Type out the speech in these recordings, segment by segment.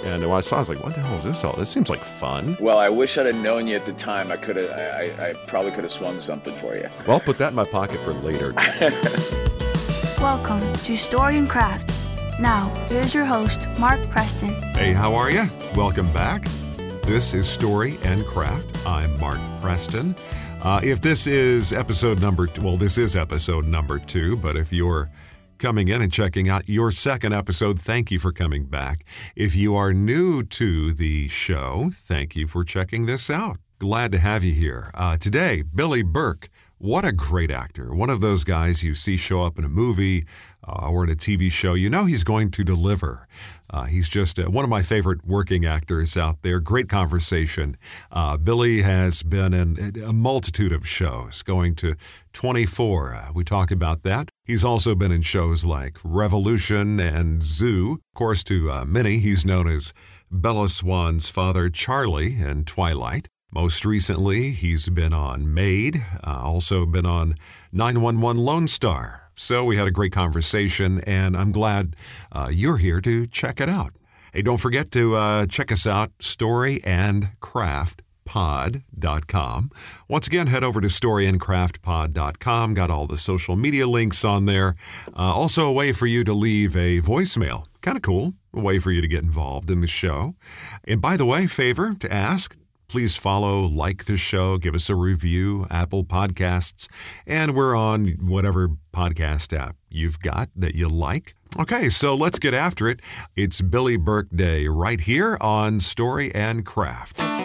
And when I saw it, I was like, what the hell is this all? This seems like fun. Well, I wish I'd have known you at the time. I probably could have swung something for you. Well, I'll put that in my pocket for later. Welcome to Story and Craft. Now, here's your host, Mark Preston. Hey, how are you? Welcome back. This is Story and Craft. I'm Mark Preston. If this is episode number 2, this is episode number 2, but if you're coming in and checking out your second episode, thank you for coming back. If you are new to the show, thank you for checking this out. Glad to have you here. Today, Billy Burke. What a great actor. One of those guys you see show up in a movie or in a TV show. You know he's going to deliver. He's just one of my favorite working actors out there. Great conversation. Billy has been in a multitude of shows, going to 24. We talk about that. He's also been in shows like Revolution and Zoo. Of course, to many, he's known as Bella Swan's father, Charlie, in Twilight. Most recently, he's been on Maid, also been on 911 Lone Star. So we had a great conversation, and I'm glad you're here to check it out. Hey, don't forget to check us out, storyandcraftpod.com. Once again, head over to storyandcraftpod.com. Got all the social media links on there. Also a way for you to leave a voicemail. Kind of cool. A way for you to get involved in the show. And by the way, favor to ask, please follow, like the show, give us a review, Apple Podcasts, and we're on whatever podcast app you've got that you like. Okay, so let's get after it. It's Billy Burke Day right here on Story and Craft. How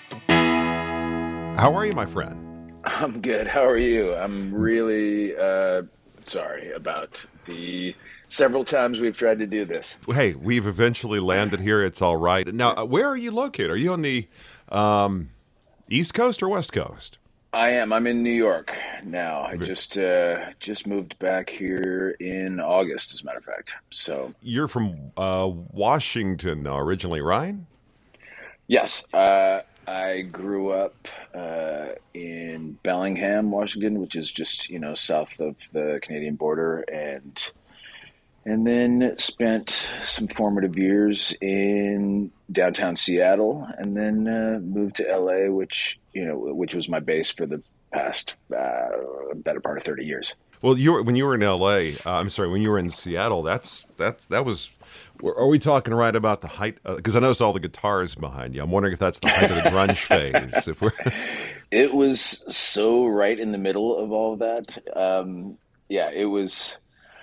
are you, my friend? I'm good. How are you? I'm really sorry about the several times we've tried to do this. Hey, we've eventually landed here. It's all right. Now, where are you located? Are you on the East Coast or West Coast? I am. I'm in New York now. I just moved back here in August, as a matter of fact. So you're from Washington originally, right? Yes. I grew up in Bellingham, Washington, which is just south of the Canadian border, and then spent some formative years in downtown Seattle, and then moved to LA, which was my base for the past better part of 30 years. Well, when you were in LA, when you were in Seattle, that was. Are we talking right about the height? Because I noticed all the guitars behind you. I'm wondering if that's the height of the grunge phase. It was so right in the middle of all of that. It was.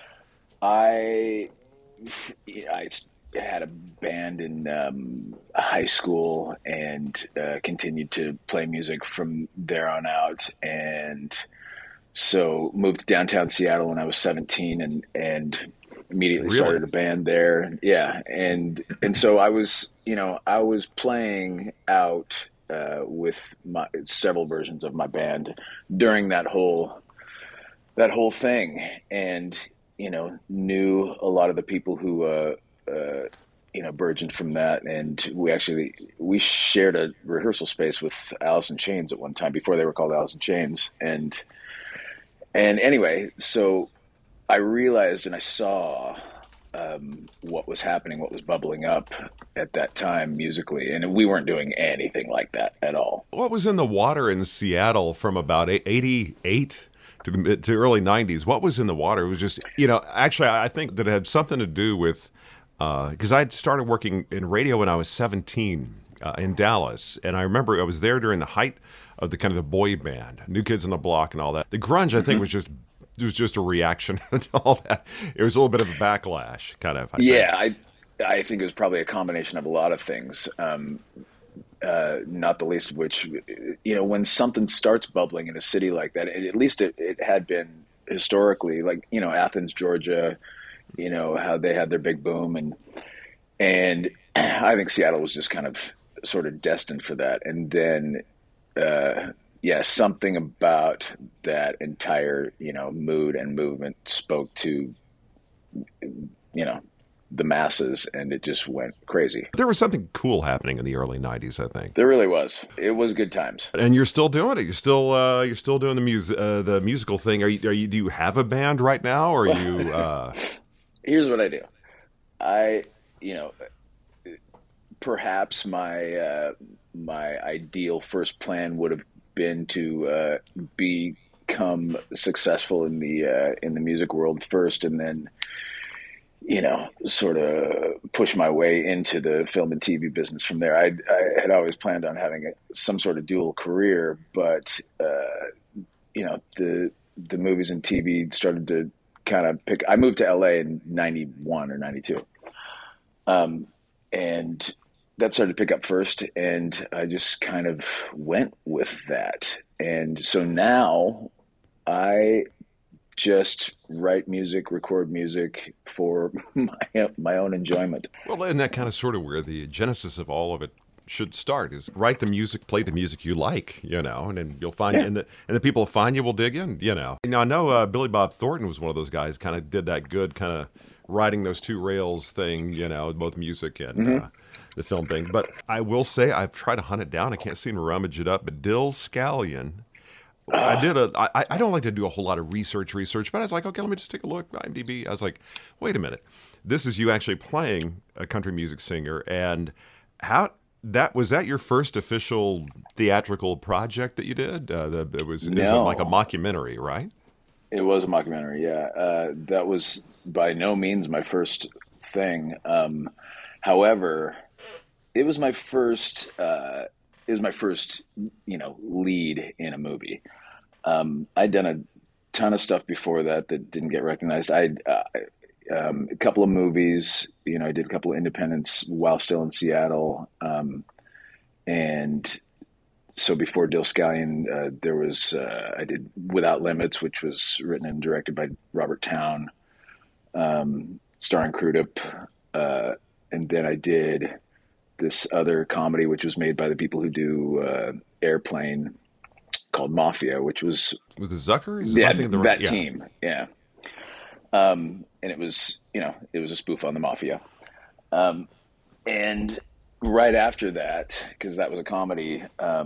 I had a band in high school and continued to play music from there on out, and so moved to downtown Seattle when I was 17 and immediately started a band there. Yeah, and so I was playing out with several versions of my band during that whole thing, and knew a lot of the people who, burgeoned from that. And we shared a rehearsal space with Alice in Chains at one time before they were called Alice in Chains. And anyway, so I realized and I saw, what was happening, what was bubbling up at that time musically. And we weren't doing anything like that at all. What was in the water in Seattle from about 88 to early 90s? What was in the water? It was just, actually, I think that it had something to do with, because I'd started working in radio when I was 17 in Dallas. And I remember I was there during the height of the kind of the boy band, New Kids on the Block and all that. The grunge, I think, was just a reaction to all that. It was a little bit of a backlash, kind of. I think it was probably a combination of a lot of things. Not the least of which, when something starts bubbling in a city like that, at least it had been historically, like, Athens, Georgia, how they had their big boom. And I think Seattle was just kind of sort of destined for that. And then, something about that entire, mood and movement spoke to, the masses, and it just went crazy. There was something cool happening in the early 90s, I think. There really was. It was good times. And you're still doing it. You're still doing the musical thing. Do you have a band right now, or are you? Here's what I do. perhaps my ideal first plan would have been to become successful in the music world first, and then sort of push my way into the film and TV business from there. I had always planned on having some sort of dual career, but the movies and TV started to kind of pick. I moved to LA in 91 or 92. And that started to pick up first, and I just kind of went with that. And so now I just write music, record music for my own enjoyment. Well, and that kind of sort of where the genesis of all of it should start is write the music, play the music you like, and then you'll find, and the people find you will dig in, Now, I know Billy Bob Thornton was one of those guys, kind of did that good kind of riding those two rails thing, both music and the film thing. But I will say, I've tried to hunt it down. I can't seem to rummage it up. But Dill Scallion, I don't like to do a whole lot of research, but I was like, okay, let me just take a look. IMDb. I was like, wait a minute, this is you actually playing a country music singer, and was that your first official theatrical project that you did? It was like a mockumentary, right? It was a mockumentary, yeah. That was by no means my first thing. However, it was my first. Lead in a movie. I'd done a ton of stuff before that didn't get recognized. A couple of movies. I did a couple of independents while still in Seattle, and. So before Dill Scallion, there was I did Without Limits, which was written and directed by Robert Towne, starring Crudup, and then I did this other comedy, which was made by the people who do Airplane, called Mafia, which was the Zucker? That team, yeah. And it was it was a spoof on the Mafia, and. Right after that, because that was a comedy,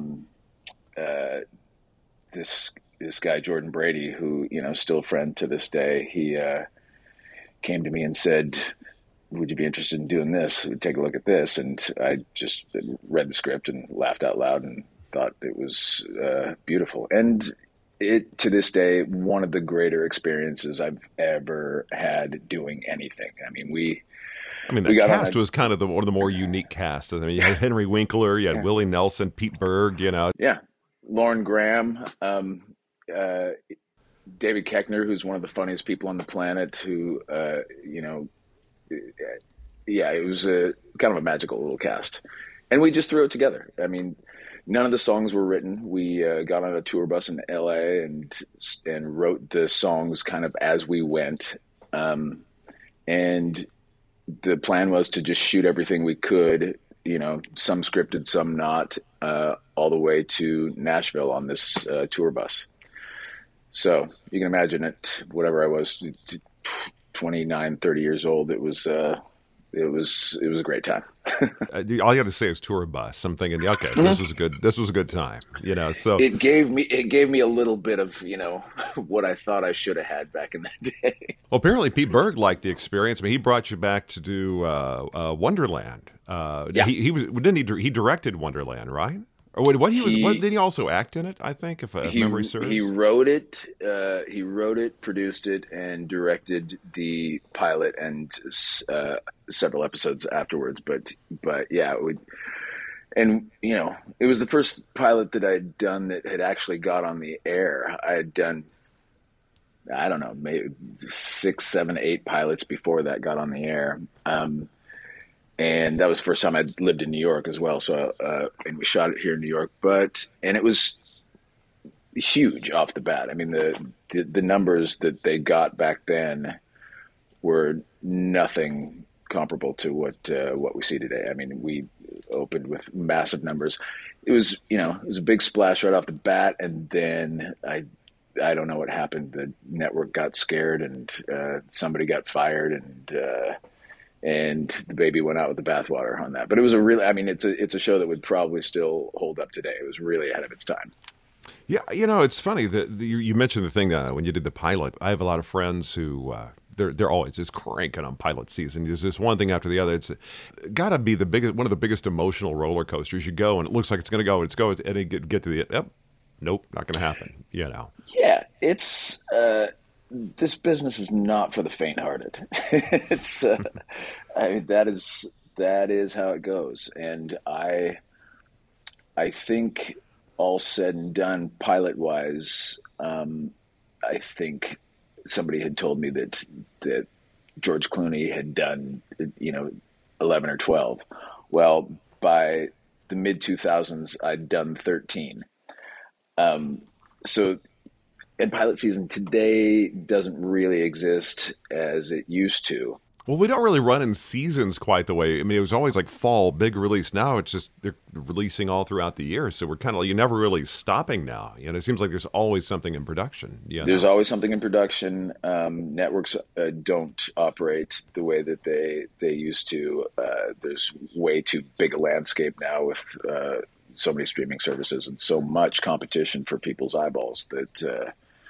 this guy Jordan Brady, who still a friend to this day, he came to me and said, "Would you be interested in doing this? Take a look at this." And I just read the script and laughed out loud and thought it was beautiful. And it, to this day, one of the greater experiences I've ever had doing anything. I mean, the cast was kind of one of the more unique casts. I mean, you had Henry Winkler, you had Willie Nelson, Pete Berg, Yeah. Lauren Graham, David Koechner, who's one of the funniest people on the planet, who, it was a kind of a magical little cast. And we just threw it together. I mean, none of the songs were written. We got on a tour bus in LA and wrote the songs kind of as we went. And the plan was to just shoot everything we could, some scripted, some not, all the way to Nashville on this tour bus. So you can imagine it, whatever I was, 29, 30 years old, it was a great time. All you have to say is tour bus. I'm thinking, okay, this was a good time, so it gave me a little bit of, what I thought I should have had back in that day. Well, apparently Pete Berg liked the experience. I mean, he brought you back to do Wonderland. Yeah. He directed Wonderland, right? Or did he also act in it? I think, if memory serves. He wrote it. He wrote it, produced it, and directed the pilot and several episodes afterwards. But yeah, it was the first pilot that I'd done that had actually got on the air. I had done, I don't know, maybe 6, 7, 8 pilots before that got on the air. And that was the first time I'd lived in New York as well. So, and we shot it here in New York, and it was huge off the bat. I mean, the numbers that they got back then were nothing comparable to what we see today. I mean, we opened with massive numbers. It was a big splash right off the bat. And then I don't know what happened. The network got scared and somebody got fired, and the baby went out with the bathwater on that. But it was it's a show that would probably still hold up today. It was really ahead of its time. Yeah, it's funny that you mentioned the thing when you did the pilot. I have a lot of friends who they're always just cranking on pilot season. There's just one thing after the other. It's got to be one of the biggest emotional roller coasters. You go and it looks like it's going to go, and you get to the yep, nope, not going to happen. Yeah, it's this business is not for the faint-hearted. It's I mean, that is how it goes, and I think all said and done, pilot-wise, I think somebody had told me that George Clooney had done 11 or 12. Well, by the mid 2000s, I'd done 13. So, and pilot season today doesn't really exist as it used to. Well, we don't really run in seasons quite the way. I mean, it was always like fall, big release. Now it's just they're releasing all throughout the year. So we're kind of, you're never really stopping now. It seems like there's always something in production. There's always something in production. Networks don't operate the way that they used to. There's way too big a landscape now with so many streaming services and so much competition for people's eyeballs that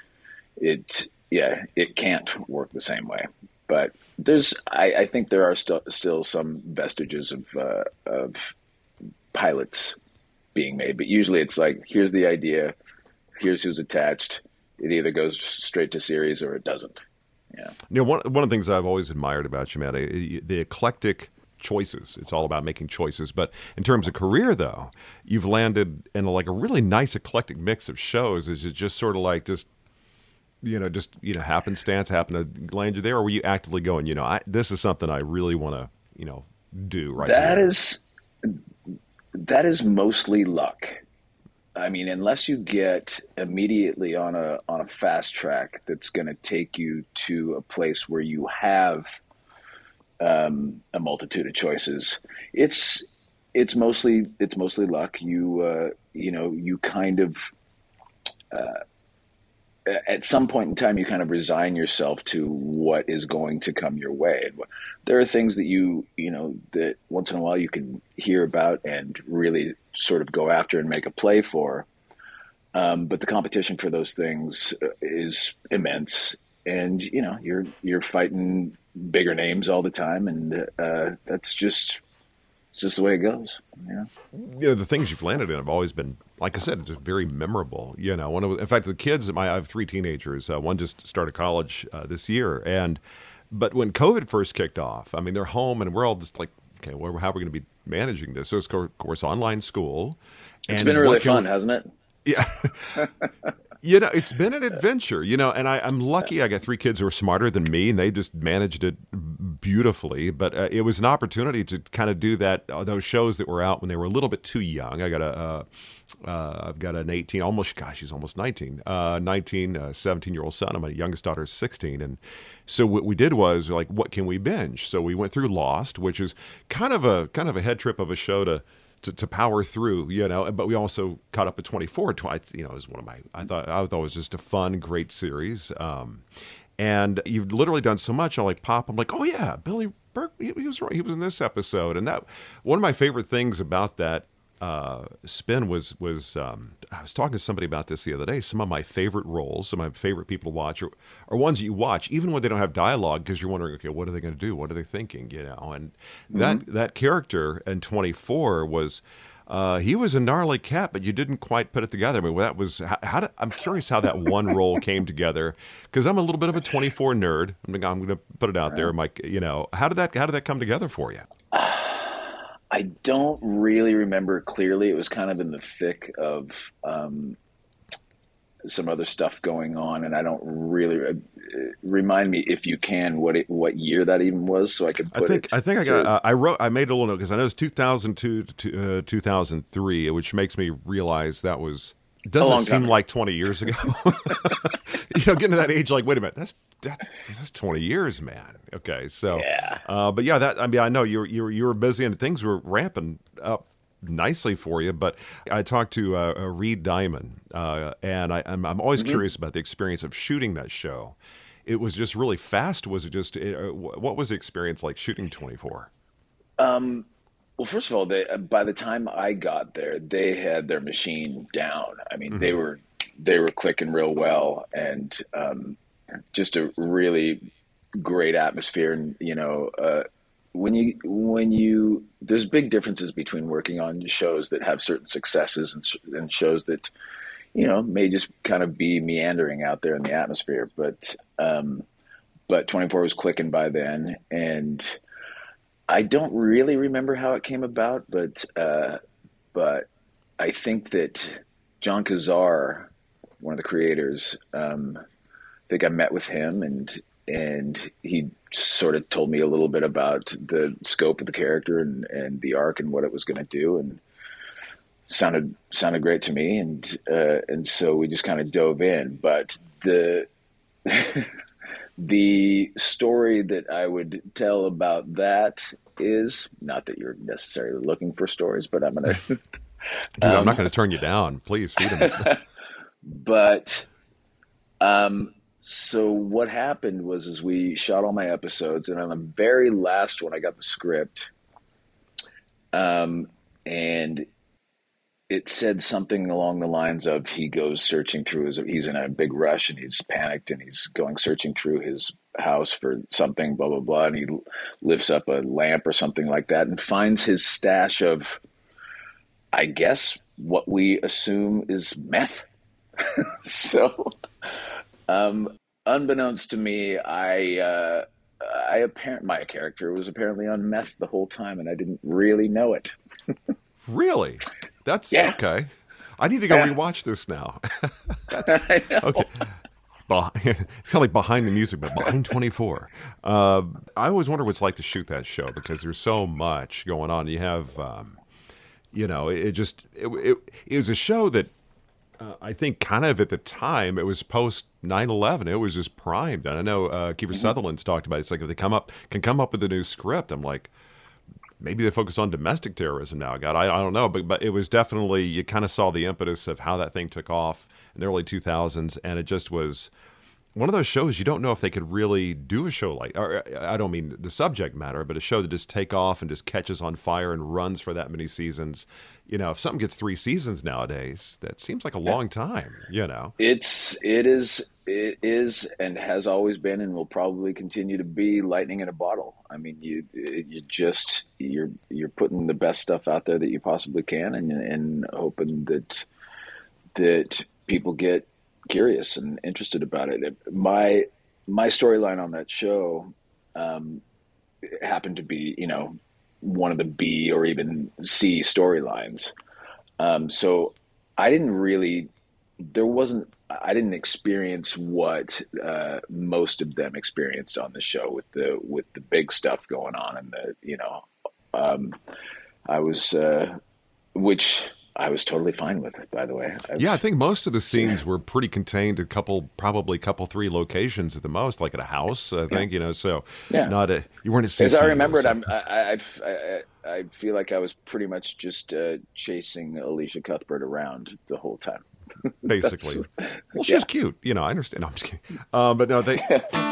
it can't work the same way. But I think there are still some vestiges of pilots being made. But usually it's like, here's the idea, here's who's attached. It either goes straight to series or it doesn't. Yeah. One of the things I've always admired about you, Matt, the eclectic choices. It's all about making choices. But in terms of career, though, you've landed in a really nice eclectic mix of shows. Is it just sort of like happenstance happened to land you there, or were you actively going, this is something I really want to, do right now? That is mostly luck. I mean, unless you get immediately on a fast track that's going to take you to a place where you have a multitude of choices, it's mostly luck. You kind of at some point in time, you kind of resign yourself to what is going to come your way. And there are things that that once in a while you can hear about and really sort of go after and make a play for. But the competition for those things is immense, and you're fighting bigger names all the time, and it's just the way it goes. The things you've landed in have always been, like I said, just very memorable. In fact, the kids, I have 3 teenagers. One just started college this year, but when COVID first kicked off, I mean, they're home, and we're all just like, okay, well, how are we going to be managing this? So it's, of course, online school. It's been really fun, hasn't it? Yeah. It's been an adventure, and I'm lucky I got 3 kids who are smarter than me, and they just managed it beautifully. But it was an opportunity to kind of do that, those shows that were out when they were a little bit too young. I've got an 18, he's almost 19, 17-year-old son, and my youngest daughter is 16. And so what we did was, like, what can we binge? So we went through Lost, which is kind of a head trip of a show to power through, but we also caught up at 24 twice. It was one of I thought it was just a fun, great series. And you've literally done so much. I'm like, oh yeah, Billy Burke, he was right. He was in this episode. And that, one of my favorite things about that spin was I was talking to somebody about this the other day. Some of my favorite roles, some of my favorite people to watch are ones that you watch even when they don't have dialogue, because you're wondering, okay, what are they going to do? What are they thinking? And that character in 24 was he was a gnarly cat, but you didn't quite put it together. I mean, that was I'm curious how that one role came together, because I'm a little bit of a 24 nerd. I'm going to put it out there, Mike. How did that come together for you? I don't really remember clearly. It was kind of in the thick of some other stuff going on, and I don't really remind me, if you can, what year that even was, so I could put it. I made a little note, because I know it's 2002 to 2003, which makes me realize that was. It doesn't seem like 20 years ago. Getting to that age, like, wait a minute, that's 20 years, man. Okay, so yeah. But yeah, I know you were busy and things were ramping up nicely for you. But I talked to Reed Diamond, and I'm always curious about the experience of shooting that show. It was just really fast. Was it just what was the experience like shooting 24? Well, first of all, by the time I got there, they had their machine down. I mean, they were clicking real well, and just a really great atmosphere, and when you there's big differences between working on shows that have certain successes and shows that may just kind of be meandering out there in the atmosphere. But 24 was clicking by then, and I don't really remember how it came about, but I think that John Kazar, one of the creators, I think I met with him, and he sort of told me a little bit about the scope of the character and the arc and what it was going to do, and sounded great to me, and so we just kind of dove in. But the the story that I would tell about that is not that you're necessarily looking for stories, but I'm gonna. Dude, I'm not going to turn you down. Please feed them. But so what happened was, is we shot all my episodes, and on the very last one, I got the script, and it said something along the lines of he goes searching through he's in a big rush and he's panicked and he's going searching through his house for something, blah, blah, blah. And he lifts up a lamp or something like that and finds his stash of, I guess, what we assume is meth. So, unbeknownst to me, my character was apparently on meth the whole time, and I didn't really know it. Really? That's okay. I need to go rewatch this now. I know. Okay. It's kind of like behind the music, but behind 24. I always wonder what it's like to shoot that show because there's so much going on. You have, it was a show that I think kind of at the time it was post 9/11. It was just primed. And I know Kiefer Sutherland's talked about it. It's like if they can come up with a new script, I'm like, maybe they focus on domestic terrorism now. God, I don't know. But it was definitely, you kind of saw the impetus of how that thing took off in the early 2000s. And it just was one of those shows you don't know if they could really do a show like, or I don't mean the subject matter, but a show that just take off and just catches on fire and runs for that many seasons. If something gets 3 seasons nowadays, that seems like a long time, It is and has always been and will probably continue to be lightning in a bottle. I mean, you're putting the best stuff out there that you possibly can, and hoping that people get curious and interested about it. My storyline on that show happened to be, one of the B or even C storylines. So I didn't experience what most of them experienced on the show with the big stuff going on, and which I was totally fine with, by the way. I think most of the scenes were pretty contained to probably 3 locations at the most, like at a house, I think, so not you weren't at as I remember it, I feel like I was pretty much just chasing Alicia Cuthbert around the whole time. Basically. Well, she was cute. I understand. No, I'm just kidding. But no, they...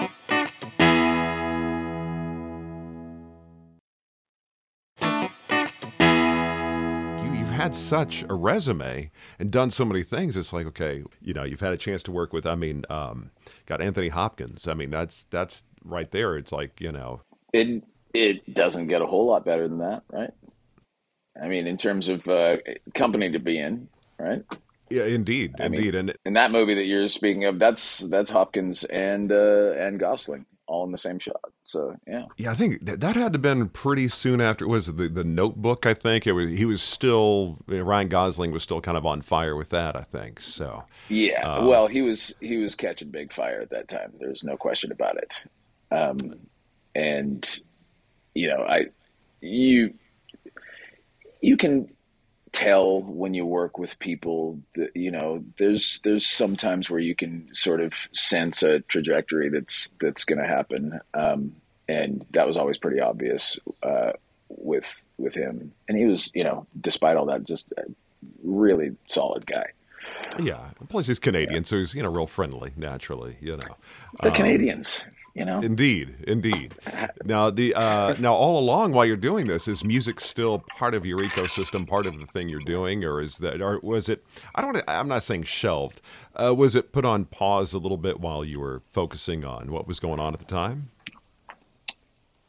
You've had such a resume and done so many things. It's like, okay, you've had a chance to work with, got Anthony Hopkins. I mean, that's right there. It's like, It doesn't get a whole lot better than that, right? I mean, in terms of company to be in, right? Yeah, indeed. And in that movie that you're speaking of, that's Hopkins and Gosling all in the same shot. So I think that had to have been pretty soon after. Was it the Notebook? I think he was still, Ryan Gosling was still kind of on fire with that, I think. So well, he was catching big fire at that time. There's no question about it. And you can tell when you work with people that, there's some times where you can sort of sense a trajectory that's going to happen. And that was always pretty obvious, with him. And he was, despite all that, just a really solid guy. Yeah. Plus he's Canadian, so he's, real friendly, naturally, They're Canadians. Indeed. Now all along while you're doing this, is music still part of your ecosystem, part of the thing you're doing, or was it? I'm not saying shelved. Was it put on pause a little bit while you were focusing on what was going on at the time?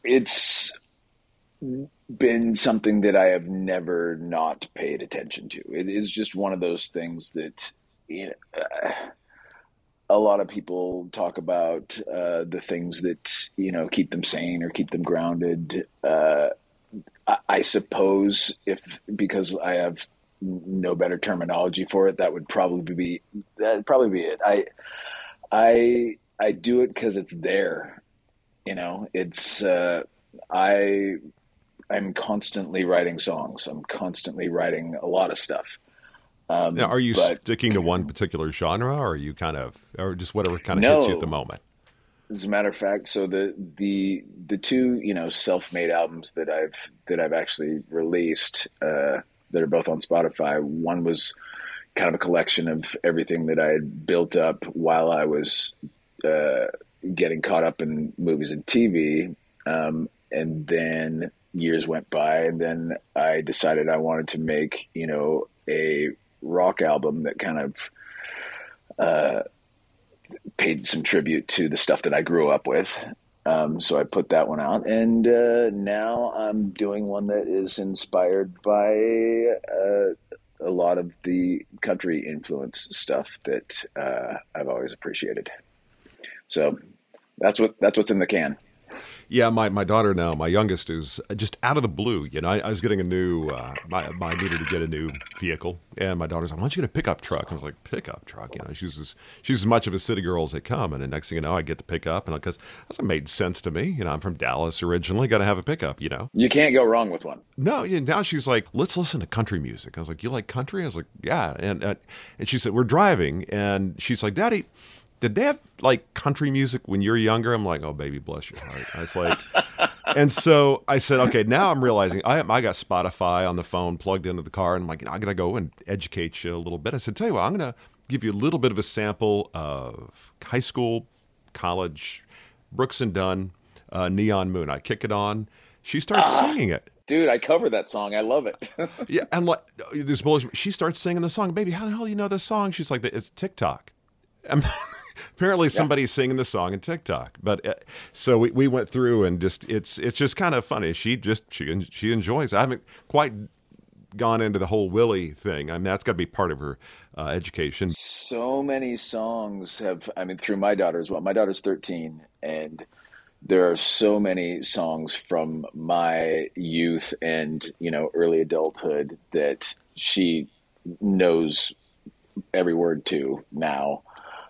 It's been something that I have never not paid attention to. It is just one of those things that, you know, a lot of people talk about the things that, keep them sane or keep them grounded. I suppose if because I have no better terminology for it, that'd probably be it. I do it because it's there. It's I I'm constantly writing songs. I'm constantly writing a lot of stuff. Now, are you But sticking to one particular genre, or are you or just whatever kind of hits you at the no, moment? as a matter of fact, so the two self-made albums that I've actually released that are both on Spotify. One was kind of a collection of everything that I had built up while I was uh, getting caught up in movies and TV. And then years went by, and then I decided I wanted to make, a rock album that kind of paid some tribute to the stuff that I grew up with. So I put that one out, and now I'm doing one that is inspired by a lot of the country influence stuff that I've always appreciated. So that's what's in the can. Yeah, my daughter now, my youngest, is just out of the blue. I was getting a new, I needed to get a new vehicle, and my daughter's like, "Why don't you get a pickup truck?" I was like, "Pickup truck?" She's as much of a city girl as they come. And the next thing you know, I get the pickup, and because that made sense to me. I'm from Dallas originally, got to have a pickup. You can't go wrong with one. No, now she's like, "Let's listen to country music." I was like, "You like country?" I was like, "Yeah," and she said, "We're driving," and she's like, "Daddy, did they have like country music when you were younger?" I'm like, "Oh, baby, bless your heart." I was like, and so I said, "Okay, now I'm realizing I got Spotify on the phone plugged into the car, and I'm like, I gotta go and educate you a little bit." I said, "Tell you what, I'm gonna give you a little bit of a sample of high school, college, Brooks and Dunn, Neon Moon." I kick it on. She starts singing it. Dude, I cover that song. I love it. Yeah, and like this bullshit. She starts singing the song. "Baby, how the hell do you know this song?" She's like, "It's TikTok." Apparently Yeah. somebody's singing the song in TikTok. But so we went through, and just it's just kind of funny. She enjoys it. I haven't quite gone into the whole Willie thing. I mean, that's got to be part of her education. So many songs through my daughter as well. My daughter's 13, and there are so many songs from my youth and, early adulthood that she knows every word to now,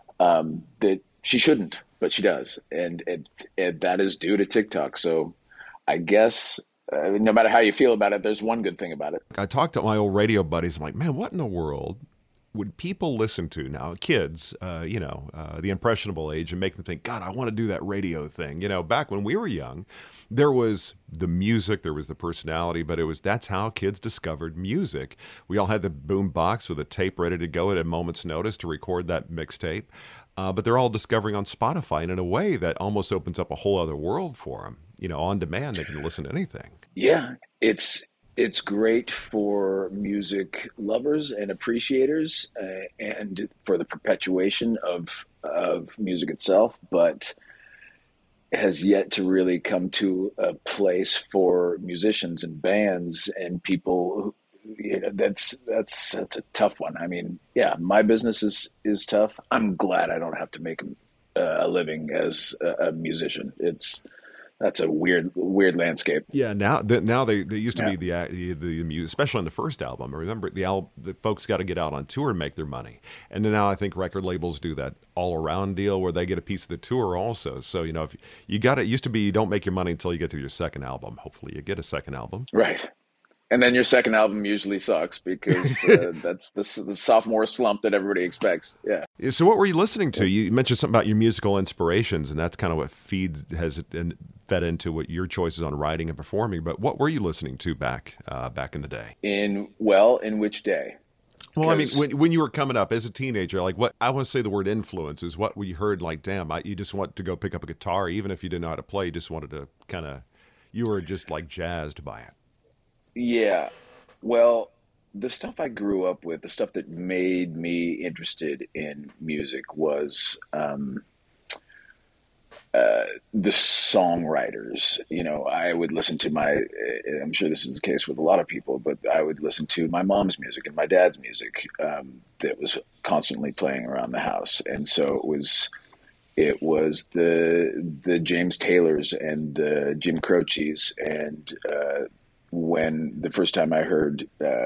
that she shouldn't, but she does. And that is due to TikTok. So I guess no matter how you feel about it, there's one good thing about it. I talked to my old radio buddies. I'm like, "Man, what in the world would people listen to now?" Kids, the impressionable age, and make them think, "God, I want to do that radio thing." Back when we were young, there was the music, there was the personality, but that's how kids discovered music. We all had the boom box with a tape ready to go at a moment's notice to record that mixtape. But they're all discovering on Spotify, and in a way that almost opens up a whole other world for them. On demand, they can listen to anything. Yeah, it's great for music lovers and appreciators, and for the perpetuation of music itself, but has yet to really come to a place for musicians and bands and people who, that's a tough one. I mean, yeah, my business is tough. I'm glad I don't have to make a living as a musician. That's a weird landscape. Yeah, now they used to Yeah. be the music, especially on the first album. I remember the folks got to get out on tour and make their money, and then now I think record labels do that all around deal where they get a piece of the tour also. So if you got it, used to be you don't make your money until you get to your second album. Hopefully, you get a second album. Right. And then your second album usually sucks because that's the sophomore slump that everybody expects. Yeah. So what were you listening to? You mentioned something about your musical inspirations, and that's kind of what fed into what your choices on writing and performing. But what were you listening to back in the day? In which day? Well, I mean, 'Cause when you were coming up as a teenager, like what I want to say the word influences, what we heard like, damn, you just want to go pick up a guitar, even if you didn't know how to play, you just wanted to you were just like jazzed by it. yeah, well, the stuff I grew up with, the stuff that made me interested in music was the songwriters. I would listen to I'm sure this is the case with a lot of people, but I would listen to my mom's music and my dad's music that was constantly playing around the house. And so it was the James Taylors and the Jim Croces. And when the first time I heard,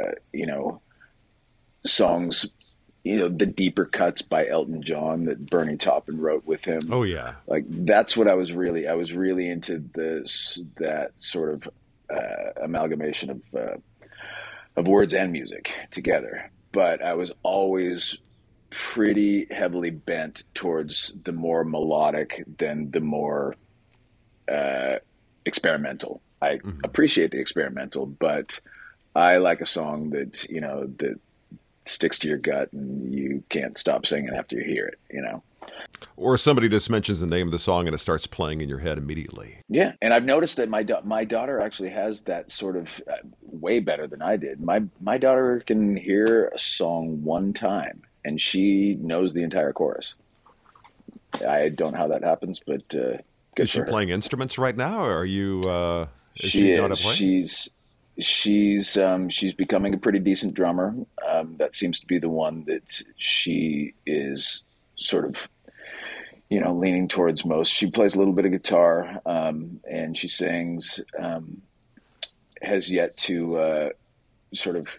songs, the deeper cuts by Elton John that Bernie Taupin wrote with him. Oh yeah. Like that's what I was really into that sort of amalgamation of words and music together. But I was always pretty heavily bent towards the more melodic than the more experimental. I appreciate the experimental, but I like a song that, that sticks to your gut and you can't stop singing after you hear it, Or somebody just mentions the name of the song and it starts playing in your head immediately. Yeah. And I've noticed that my daughter actually has that sort of way better than I did. My daughter can hear a song one time and she knows the entire chorus. I don't know how that happens, but good Is she for her. playing instruments right now, or are you? Is She not a is. player? She's becoming a pretty decent drummer. That seems to be the one that she is sort of, leaning towards most. She plays a little bit of guitar, and she sings. Has yet to sort of,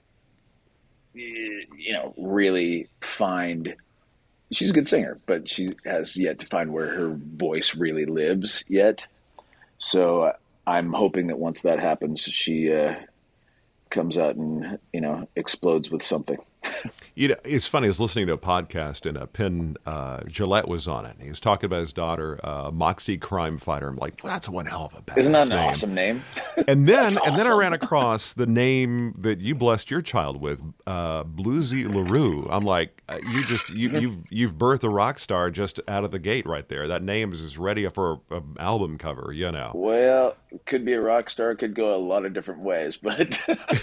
really find. She's a good singer, but she has yet to find where her voice really lives yet. So I'm hoping that once that happens, she comes out and, explodes with something. It's funny. I was listening to a podcast and Penn Jillette was on it. And he was talking about his daughter, Moxie Crime Fighter. I'm like, that's one hell of a badass Isn't that an name. awesome name? And then That's and then I awesome. ran across the name that you blessed your child with, Bluesy LaRue. I'm like, you've birthed a rock star just out of the gate right there. That name is just ready for an album cover, Well, it could be a rock star. It could go a lot of different ways, but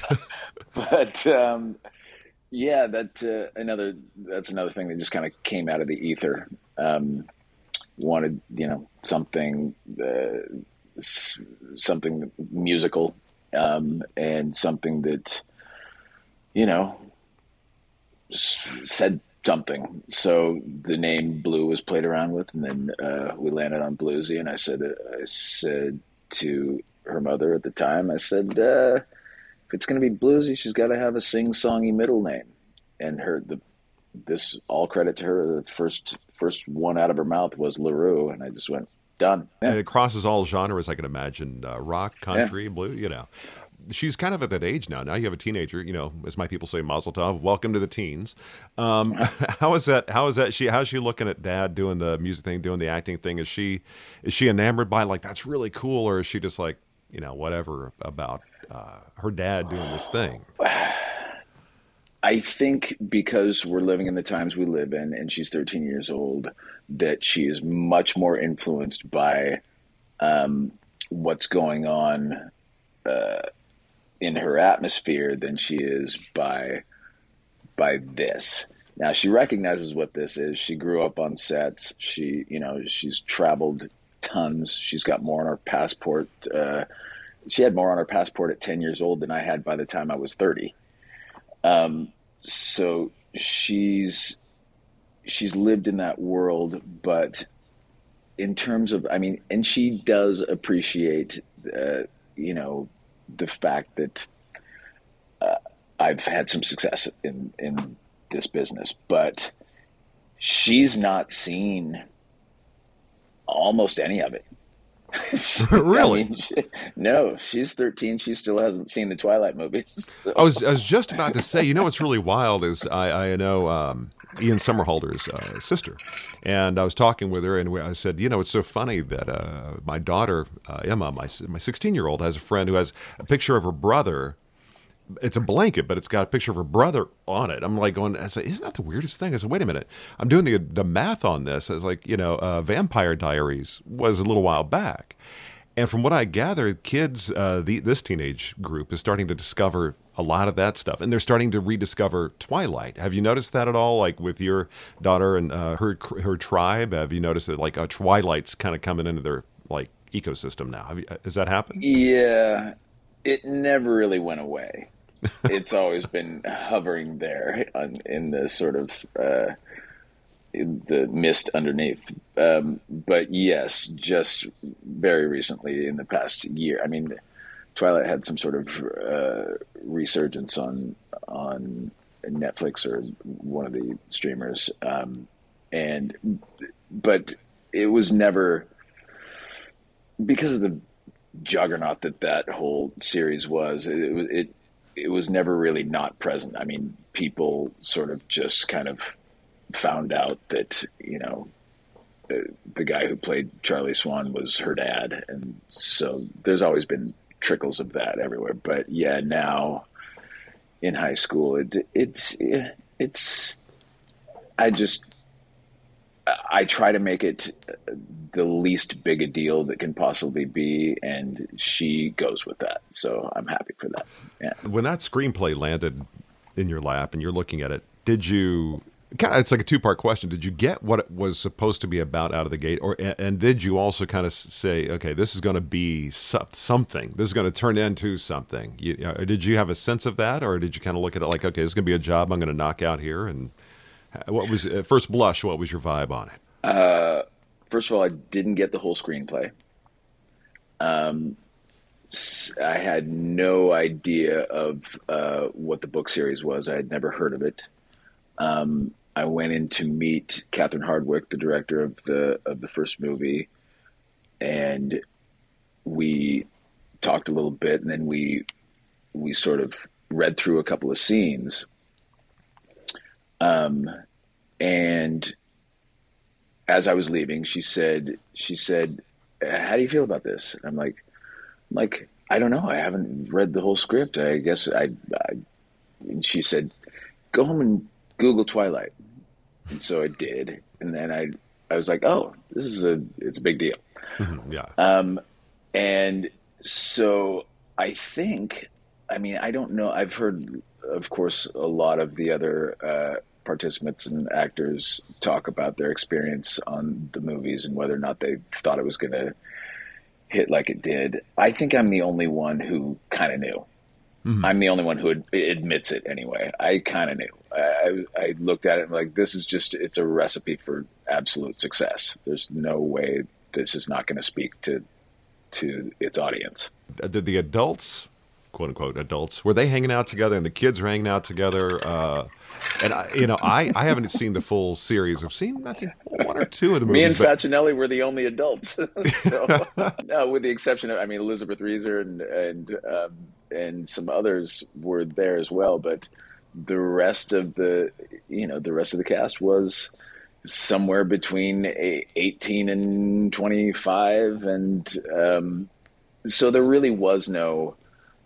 yeah, that's another thing that just kind of came out of the ether. Wanted, something musical, and something that, said something. So the name Blue was played around with, and then we landed on Bluesy. And I said to her mother at the time, I said, if it's going to be Bluesy, she's got to have a sing-songy middle name. And this all credit to her. The first one out of her mouth was LaRue, and I just went, done. Yeah. And it crosses all genres, I can imagine, rock, country, blue, She's kind of at that age now. Now you have a teenager, as my people say, Mazel Tov, welcome to the teens. How is that? How's she looking at Dad doing the music thing, doing the acting thing? Is she enamored by like, that's really cool? Or is she just like, whatever about her dad doing this thing? I think because we're living in the times we live in, and she's 13 years old, that she is much more influenced by what's going on in her atmosphere than she is by this. Now, she recognizes what this is. She grew up on sets. She's traveled tons. She's got more on her passport. She had more on her passport at 10 years old than I had by the time I was 30. So she's lived in that world, but in terms of, and she does appreciate, the fact that I've had some success in this business, but she's not seen almost any of it. Really? No, she's 13. She still hasn't seen the Twilight movies. So. I was just about to say, what's really wild is I know Ian Somerhalder's sister, and I was talking with her, and I said, it's so funny that my daughter Emma, my 16-year-old, has a friend who has a picture of her brother. It's a blanket, but it's got a picture of her brother on it. I'm like going, I said, isn't that the weirdest thing? I said, wait a minute. I'm doing the math on this. I was like, Vampire Diaries was a little while back. And from what I gather, kids, this teenage group is starting to discover a lot of that stuff, and they're starting to rediscover Twilight. Have you noticed that at all? Like with your daughter and her tribe, have you noticed that like Twilight's kind of coming into their like ecosystem now? Has that happened? Yeah, it never really went away. It's always been hovering there in the sort of in the mist underneath. But yes, just very recently in the past year, I mean, Twilight had some sort of resurgence on Netflix or one of the streamers, but it was never, because of the juggernaut that whole series was. It was never really not present. I mean, people sort of just kind of found out that, you know, the guy who played Charlie Swan was her dad, and so there's always been trickles of that everywhere. But yeah, now in high school, it's I try to make it the least big a deal that can possibly be, and she goes with that. So I'm happy for that. Yeah. When that screenplay landed in your lap and you're looking at it, did you it's like a two-part question. Did you get what it was supposed to be about out of the gate, and did you also kind of say, okay, this is going to be something, this is going to turn into something? Did you have a sense of that, or did you kind of look at it like, okay, this is going to be a job I'm going to knock out here? And what was, at first blush, what was your vibe on it? First of all, I didn't get the whole screenplay. I had no idea of what the book series was. I had never heard of it. I went in to meet Catherine Hardwicke, the director of the first movie, and we talked a little bit, and then we sort of read through a couple of scenes. And as I was leaving, she said, "How do you feel about this?" And I'm like, I don't know. I haven't read the whole script. I guess and she said, "Go home and Google Twilight." And so I did. And then I was like, oh, it's a big deal. Mm-hmm, yeah. And so I think, I mean, I don't know. I've heard, of course, a lot of the other participants and actors talk about their experience on the movies and whether or not they thought it was going to hit like it did. I think I'm the only one who kind of knew. Mm-hmm. I'm the only one who admits it anyway. I kind of knew. I looked at it and like, this is just, it's a recipe for absolute success. There's no way this is not going to speak to its audience. Did the adults, quote unquote adults, were they hanging out together and the kids were hanging out together? And I haven't seen the full series. I've seen, I think, one or two of the movies. Me and Facinelli were the only adults. So, no, with the exception of, I mean, Elizabeth Reeser and some others were there as well. But the rest of the cast was somewhere between 18 and 25. And so there really was no,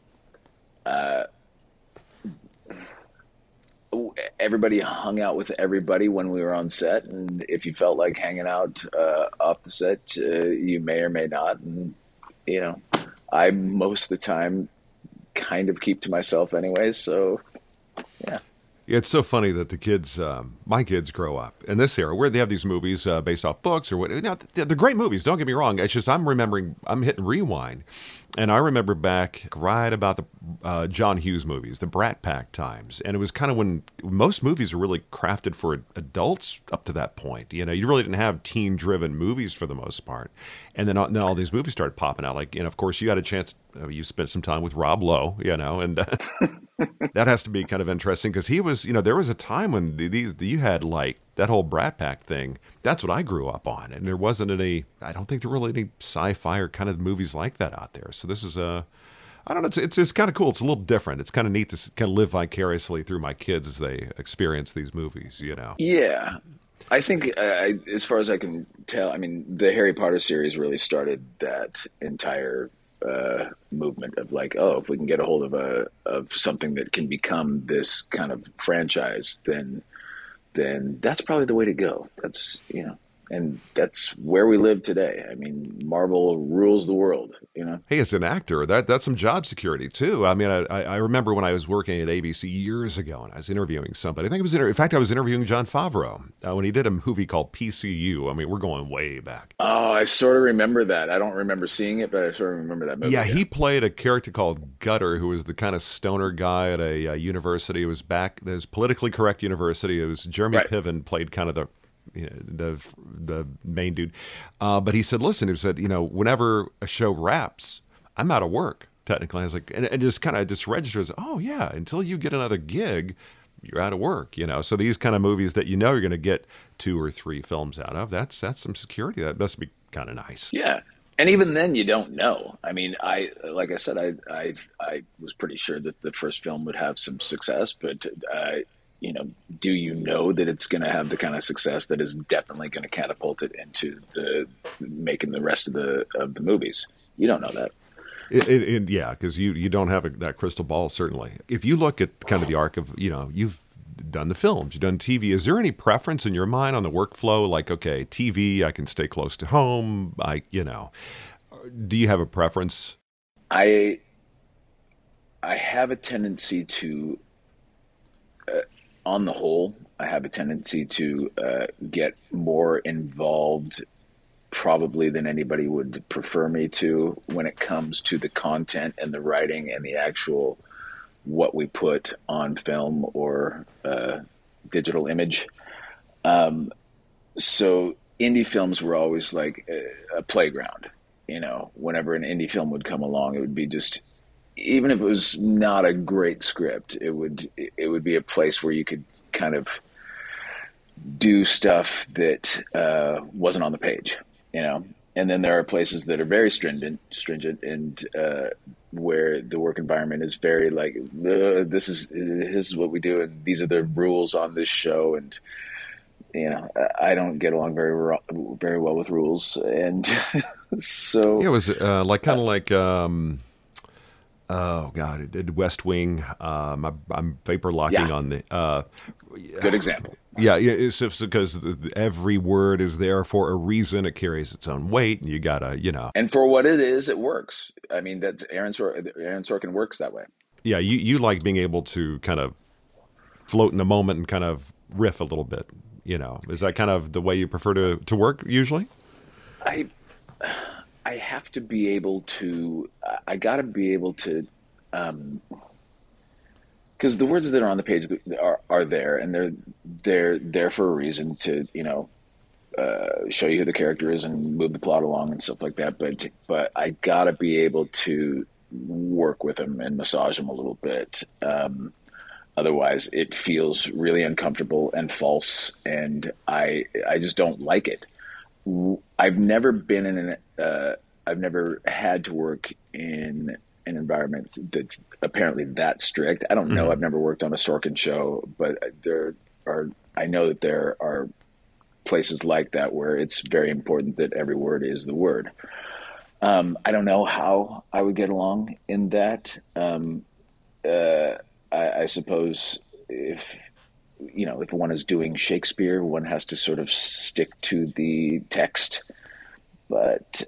everybody hung out with everybody when we were on set, and if you felt like hanging out off the set, you may or may not. And I most of the time kind of keep to myself anyways. So yeah. It's so funny that the kids, my kids, grow up in this era where they have these movies based off books or what. They're great movies. Don't get me wrong. It's just I'm hitting rewind, and I remember back right about the John Hughes movies, the Brat Pack times, and it was kind of when most movies were really crafted for adults up to that point. You really didn't have teen-driven movies for the most part, and then all these movies started popping out. Like, of course, you had a chance. You spent some time with Rob Lowe, and. That has to be kind of interesting because he was, there was a time when you had like that whole Brat Pack thing. That's what I grew up on, and there wasn't any. I don't think there were really any sci-fi or kind of movies like that out there. So this is I don't know. It's kind of cool. It's a little different. It's kind of neat to kind of live vicariously through my kids as they experience these movies. Yeah, I think as far as I can tell, I mean, the Harry Potter series really started that entire movement of like, oh, if we can get a hold of something that can become this kind of franchise, then that's probably the way to go. That's And that's where we live today. I mean, Marvel rules the world, you know? Hey, as an actor, that's some job security too. I mean, I remember when I was working at ABC years ago, and I was interviewing somebody. I think it was, in fact, I was interviewing Jon Favreau when he did a movie called PCU. I mean, we're going way back. Oh, I sort of remember that. I don't remember seeing it, but I sort of remember that movie. Yeah, he played a character called Gutter, who was the kind of stoner guy at a university. It was politically correct university. It was Jeremy Piven played kind of the main dude. But he said, listen, he said, whenever a show wraps, I'm out of work, technically. I was like, and it just kind of just registers, oh, yeah, until you get another gig, you're out of work, So these kind of movies that you're going to get 2 or 3 films out of, that's some security. That must be kind of nice. Yeah. And even then, you don't know. I mean, like I said, I was pretty sure that the first film would have some success, but do you know that it's going to have the kind of success that is definitely going to catapult it into making the rest of the movies? You don't know that. Yeah, because you don't have that crystal ball, certainly. If you look at kind of the arc of, you've done the films, you've done TV, is there any preference in your mind on the workflow? Like, okay, TV, I can stay close to home. Do you have a preference? I have a tendency to, on the whole, I have a tendency to get more involved probably than anybody would prefer me to when it comes to the content and the writing and the actual what we put on film or digital image. So indie films were always like a playground. Whenever an indie film would come along, it would be just, even if it was not a great script, it would be a place where you could kind of do stuff that wasn't on the page, And then there are places that are very stringent, and where the work environment is very like, this is what we do, and these are the rules on this show, and I don't get along very well with rules, and so it was oh God! It did West Wing. I'm vapor locking on the. Good example. Yeah, it's just because every word is there for a reason. It carries its own weight, and you gotta, And for what it is, it works. I mean, that's Aaron Sorkin works that way. Yeah, you like being able to kind of float in the moment and kind of riff a little bit. Is that kind of the way you prefer to work usually? I have to be able to. I got to be able to. Because the words that are on the page are there, and they're there for a reason to show you who the character is and move the plot along and stuff like that. But I gotta be able to work with them and massage them a little bit. Otherwise, it feels really uncomfortable and false, and I just don't like it. I've never been I've never had to work in an environment that's apparently that strict. I don't know. Mm-hmm. I've never worked on a Sorkin show, but I know that there are places like that where it's very important that every word is the word. I don't know how I would get along in that. I suppose if one is doing Shakespeare, one has to sort of stick to the text, but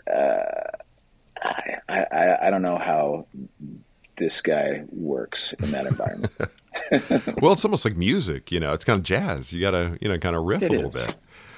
I don't know how this guy works in that environment. Well, it's almost like music, it's kind of jazz. You got to, kind of riff a little bit.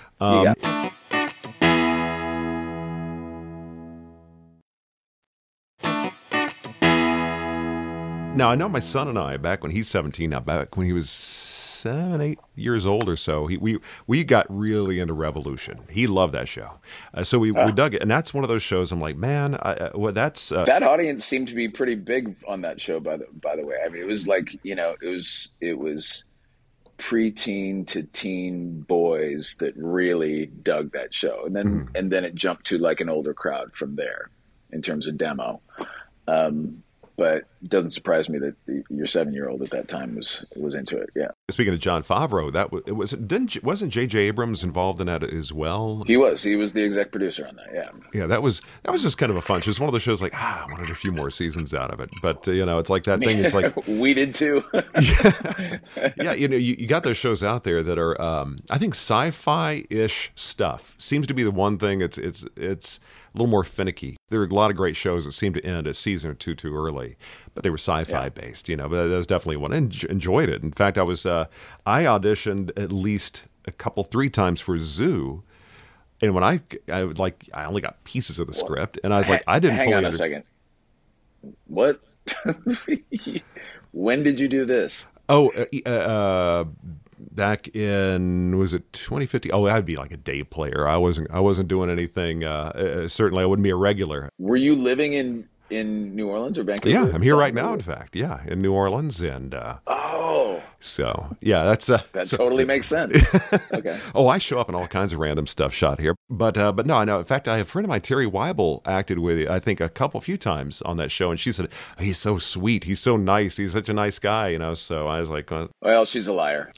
Now, I know my son and I, back when he's 17 now, back when he was 7, 8 years old or so, we got really into Revolution. He loved that show. So we dug it. And that's one of those shows I'm like, man, that's... that audience seemed to be pretty big on that show, by the way. I mean, it was like, it was preteen to teen boys that really dug that show. And then it jumped to like an older crowd from there in terms of demo. But it doesn't surprise me that your 7-year-old at that time was into it. Yeah. Speaking of Jon Favreau, wasn't J.J. Abrams involved in that as well? He was the exec producer on that. Yeah. Yeah, that was just kind of a fun show. It's one of those shows like, I wanted a few more seasons out of it. But, it's like that thing. It's like we did too. Yeah, you got those shows out there that are, I think, sci-fi-ish stuff. Seems to be the one thing. It's a little more finicky. There are a lot of great shows that seem to end a season or two too early, but they were sci-fi based, But that was definitely one. Enjoyed it. In fact, I auditioned at least 3 times for Zoo, and when I only got pieces of the script, and I was like, I didn't hang fully. On a second. What? When did you do this? Back in, was it 2050? Oh, I'd be like a day player. I wasn't doing anything. Certainly, I wouldn't be a regular. Were you living in New Orleans or Vancouver? Yeah, I'm here right now. In fact, yeah, in New Orleans, and so yeah, that totally makes sense. Okay. I show up in all kinds of random stuff shot here, but no, I know. In fact, I have a friend of mine, Terry Weibel, acted with, I think, a few times on that show, and she said, he's so sweet, he's so nice, he's such a nice guy, So I was like, well, she's a liar.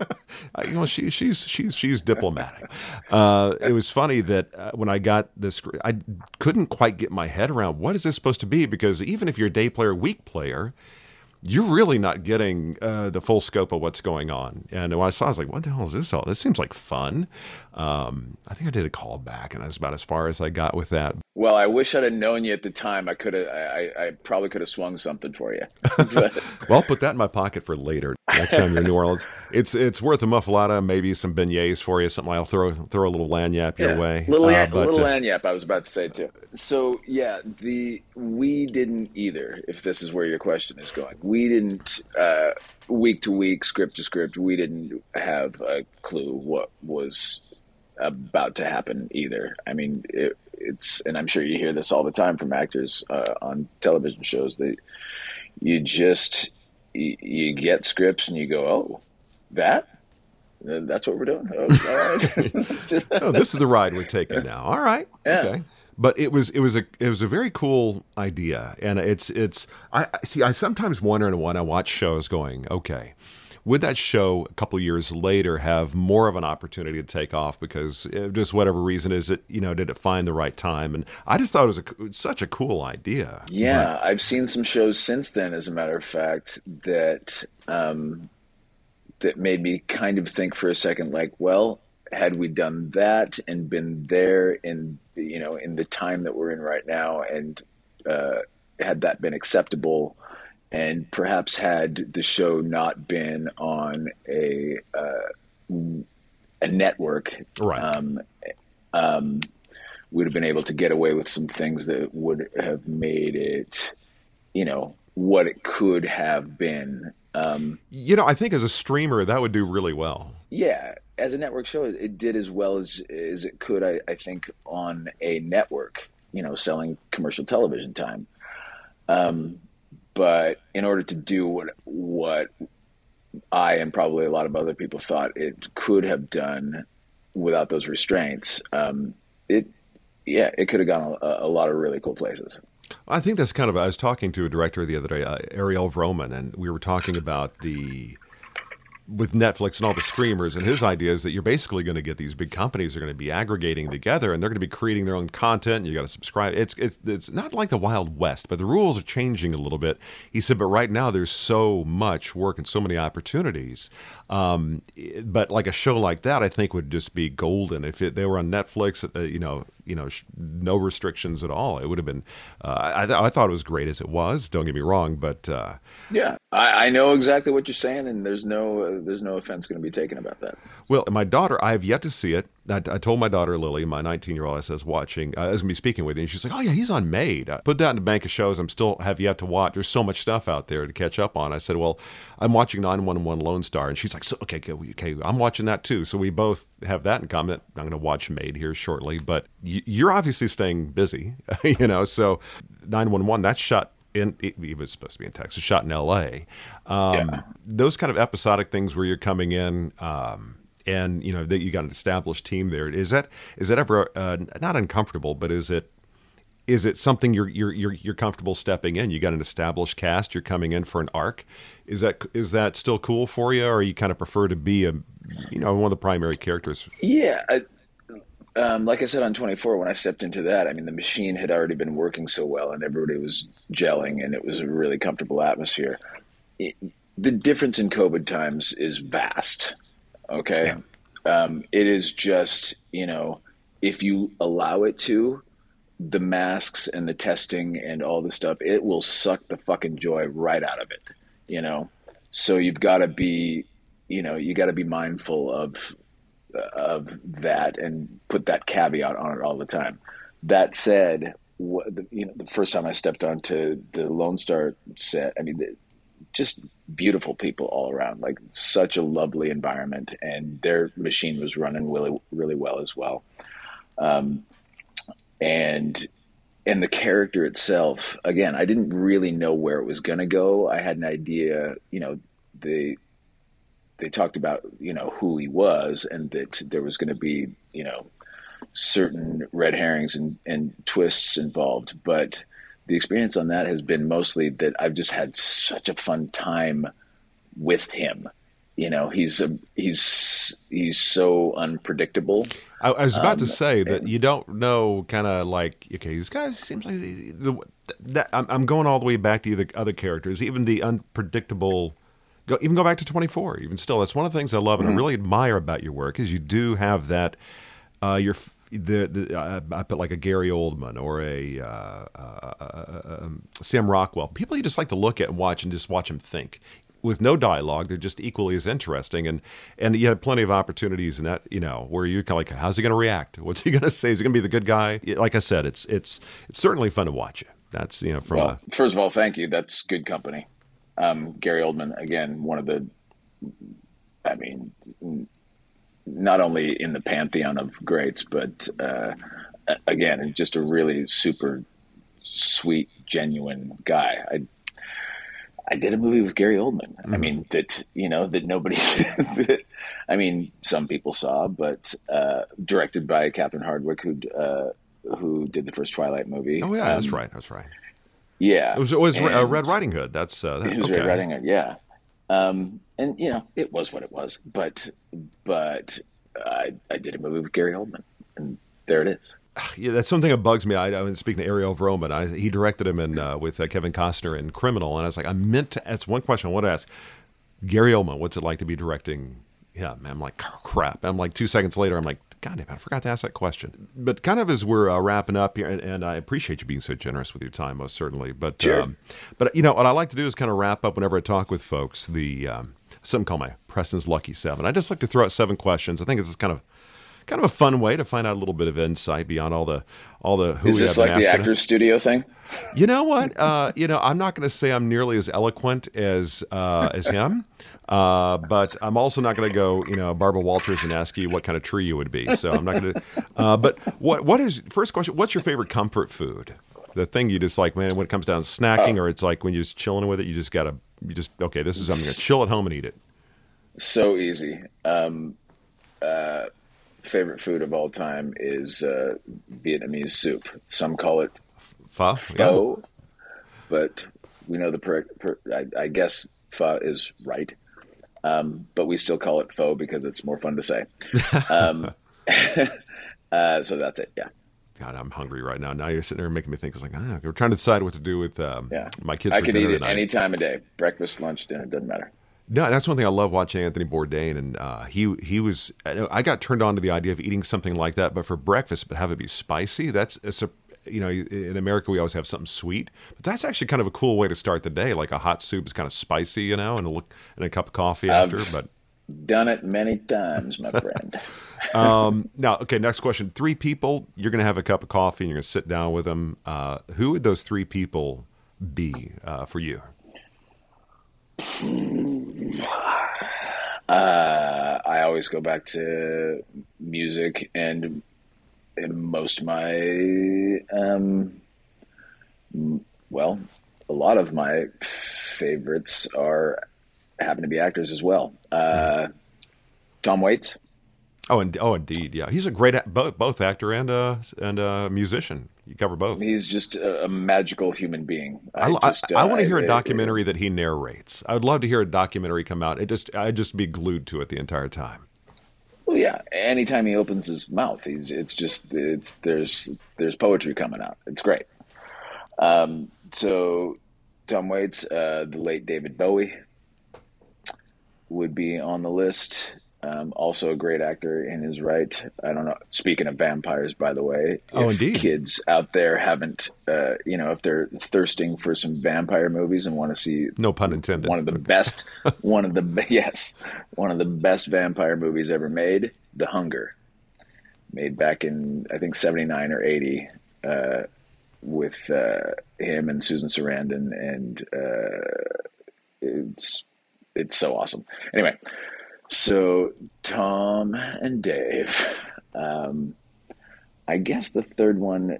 She's diplomatic. It was funny that when I got the script, I couldn't quite get my head around what is this supposed to be, because even if you're a day player, week player, you're really not getting the full scope of what's going on. And when I saw it, I was like, what the hell is this all? This seems like fun. I think I did a call back, and that's about as far as I got with that. Well, I wish I'd have known you at the time. I probably could have swung something for you. Well, put that in my pocket for later. Next time you're in New Orleans, it's worth a muffaletta, maybe some beignets for you. Something I'll throw a little lanyap your way. Little lanyap, I was about to say too. So yeah, we didn't either. If this is where your question is going, we didn't week to week, script to script. We didn't have a clue what was about to happen either. I mean, it's, and I'm sure you hear this all the time from actors on television shows, that you get scripts and you go, that's what we're doing. All right. This is the ride we're taking now. All right. Yeah. Okay. But it was a very cool idea, and I sometimes wonder when I watch shows going, okay, would that show a couple of years later have more of an opportunity to take off because just whatever reason is it, did it find the right time? And I just thought it was such a cool idea. Yeah, but I've seen some shows since then, as a matter of fact, that that made me kind of think for a second, like, well, had we done that and been there in the time that we're in right now, and had that been acceptable, and perhaps had the show not been on a network, right, would have been able to get away with some things that would have made it, what it could have been. I think as a streamer, that would do really well. Yeah. As a network show, it did as well as it could, I think, on a network, selling commercial television time. But in order to do what I and probably a lot of other people thought it could have done without those restraints, it could have gone a lot of really cool places. I think that's I was talking to a director the other day, Ariel Vroman, and we were talking about with Netflix and all the streamers, and his idea is that you're basically going to get these big companies are going to be aggregating together, and they're going to be creating their own content, and you got to subscribe. It's not like the Wild West, but the rules are changing a little bit. He said, but right now there's so much work and so many opportunities. But like a show like that, I think would just be golden if they were on Netflix. No restrictions at all. It would have been. I thought it was great as it was. Don't get me wrong, but yeah, I know exactly what you're saying, and there's no offense going to be taken about that. Well, my daughter, I have yet to see it. I told my daughter Lily, my 19-year-old, I says watching, as me speaking with you, and she's like, "Oh yeah, he's on Made." I put that in the bank of shows I'm still have yet to watch. There's so much stuff out there to catch up on. I said, "Well, I'm watching 911 Lone Star," and she's like, "Okay, I'm watching that too." So we both have that in common. I'm going to watch Made here shortly, but you're obviously staying busy, So 911, that's shot. He was supposed to be in Texas, shot in L.A. Those kind of episodic things where you're coming in, and that you got an established team there. Is that ever not uncomfortable, but is it is it something you're comfortable stepping in? You got an established cast. You're coming in for an arc. Is that still cool for you, or you kind of prefer to be one of the primary characters? Yeah. Like I said on 24, when I stepped into that, I mean, the machine had already been working so well and everybody was gelling and it was a really comfortable atmosphere. The difference in COVID times is vast. Okay. Yeah. It is just, if you allow it to, the masks and the testing and all the stuff, it will suck the fucking joy right out of it, So you've got to be, you got to be mindful of that and put that caveat on it all the time. That said, the first time I stepped onto the Lone Star set, I mean, just beautiful people all around, like such a lovely environment, and their machine was running really, really well as well. And the character itself, again, I didn't really know where it was going to go. I had an idea, they talked about, who he was and that there was going to be, certain red herrings and twists involved. But the experience on that has been mostly that I've just had such a fun time with him. He's so unpredictable. I was about to say that you don't know, kind of like, okay, this guy seems like I'm going all the way back to the other characters, even the unpredictable. Go back to 24. Even still, that's one of the things I love and I really admire about your work is you do have that. I put like a Gary Oldman or a Sam Rockwell. People you just like to look at and watch them think. With no dialogue, they're just equally as interesting, and you had plenty of opportunities in that, where you're kind of like, how's he going to react? What's he going to say? Is he going to be the good guy? Like I said, it's certainly fun to watch you. That's first of all, thank you. That's good company. Gary Oldman, again, one of the, I mean, not only in the pantheon of greats, but again, just a really super sweet, genuine guy. I did a movie with Gary Oldman. Mm-hmm. I mean, that nobody, I mean, some people saw, but directed by Catherine Hardwicke, who did the first Twilight movie. Oh, yeah, that's right. Yeah. It was Red Riding Hood. It was Red Riding Hood, yeah. And, it was what it was. But I did a movie with Gary Oldman, and there it is. Yeah, that's something that bugs me. I mean, speaking to Ariel Vroman, he directed him with Kevin Costner in Criminal, and I was like, I meant to ask one question I want to ask. Gary Oldman, what's it like to be directing him? I'm like, crap. I'm like 2 seconds later, I'm like, God damn, I forgot to ask that question. But kind of as we're wrapping up here, and I appreciate you being so generous with your time, most certainly. But sure. But what I like to do is kind of wrap up whenever I talk with folks. Something called my Preston's Lucky 7. I just like to throw out 7 questions. I think it's kind of a fun way to find out a little bit of insight beyond all the who. Is this like the Actors Studio thing? You know what? I'm not going to say I'm nearly as eloquent as him, but I'm also not going to go, Barbara Walters and ask you what kind of tree you would be. So I'm not going to. But what is first question? What's your favorite comfort food? The thing you just like, man, when it comes down to snacking, or it's like when you're just chilling with it, okay, this is I'm going to chill at home and eat it. So easy. Favorite food of all time is Vietnamese soup. Some call it pho, yeah. But we know I guess pho is right, but we still call it pho because it's more fun to say. So that's it. Yeah. God, I'm hungry right now. Now you're sitting there making me think. It's like, we're trying to decide what to do with my kids. I could eat it any time of day, breakfast, lunch, dinner, doesn't matter. No, that's one thing I love watching Anthony Bourdain, and he was. I got turned on to the idea of eating something like that, but for breakfast, but have it be spicy. In America we always have something sweet, but that's actually kind of a cool way to start the day. Like a hot soup is kind of spicy, and a cup of coffee after. But done it many times, my friend. Now, okay, next question. 3 people, you're going to have a cup of coffee, and you're going to sit down with them. Who would those 3 people be for you? I always go back to music, and most of my a lot of my favorites happen to be actors as well. Tom Waits. Indeed, yeah. He's a great both actor and musician. You cover both. He's just a magical human being. I want to hear a documentary that he narrates. I would love to hear a documentary come out. I'd just be glued to it the entire time. Well, yeah. Anytime he opens his mouth, there's poetry coming out. It's great. So Tom Waits, the late David Bowie would be on the list. Also a great actor in his right. I don't know. Speaking of vampires, by the way, if indeed. Kids out there haven't, if they're thirsting for some vampire movies and want to see, no pun intended, one of the best vampire movies ever made, The Hunger, made back in I think 79 or 80, with him and Susan Sarandon, and it's so awesome. Anyway. So Tom and Dave, I guess the third one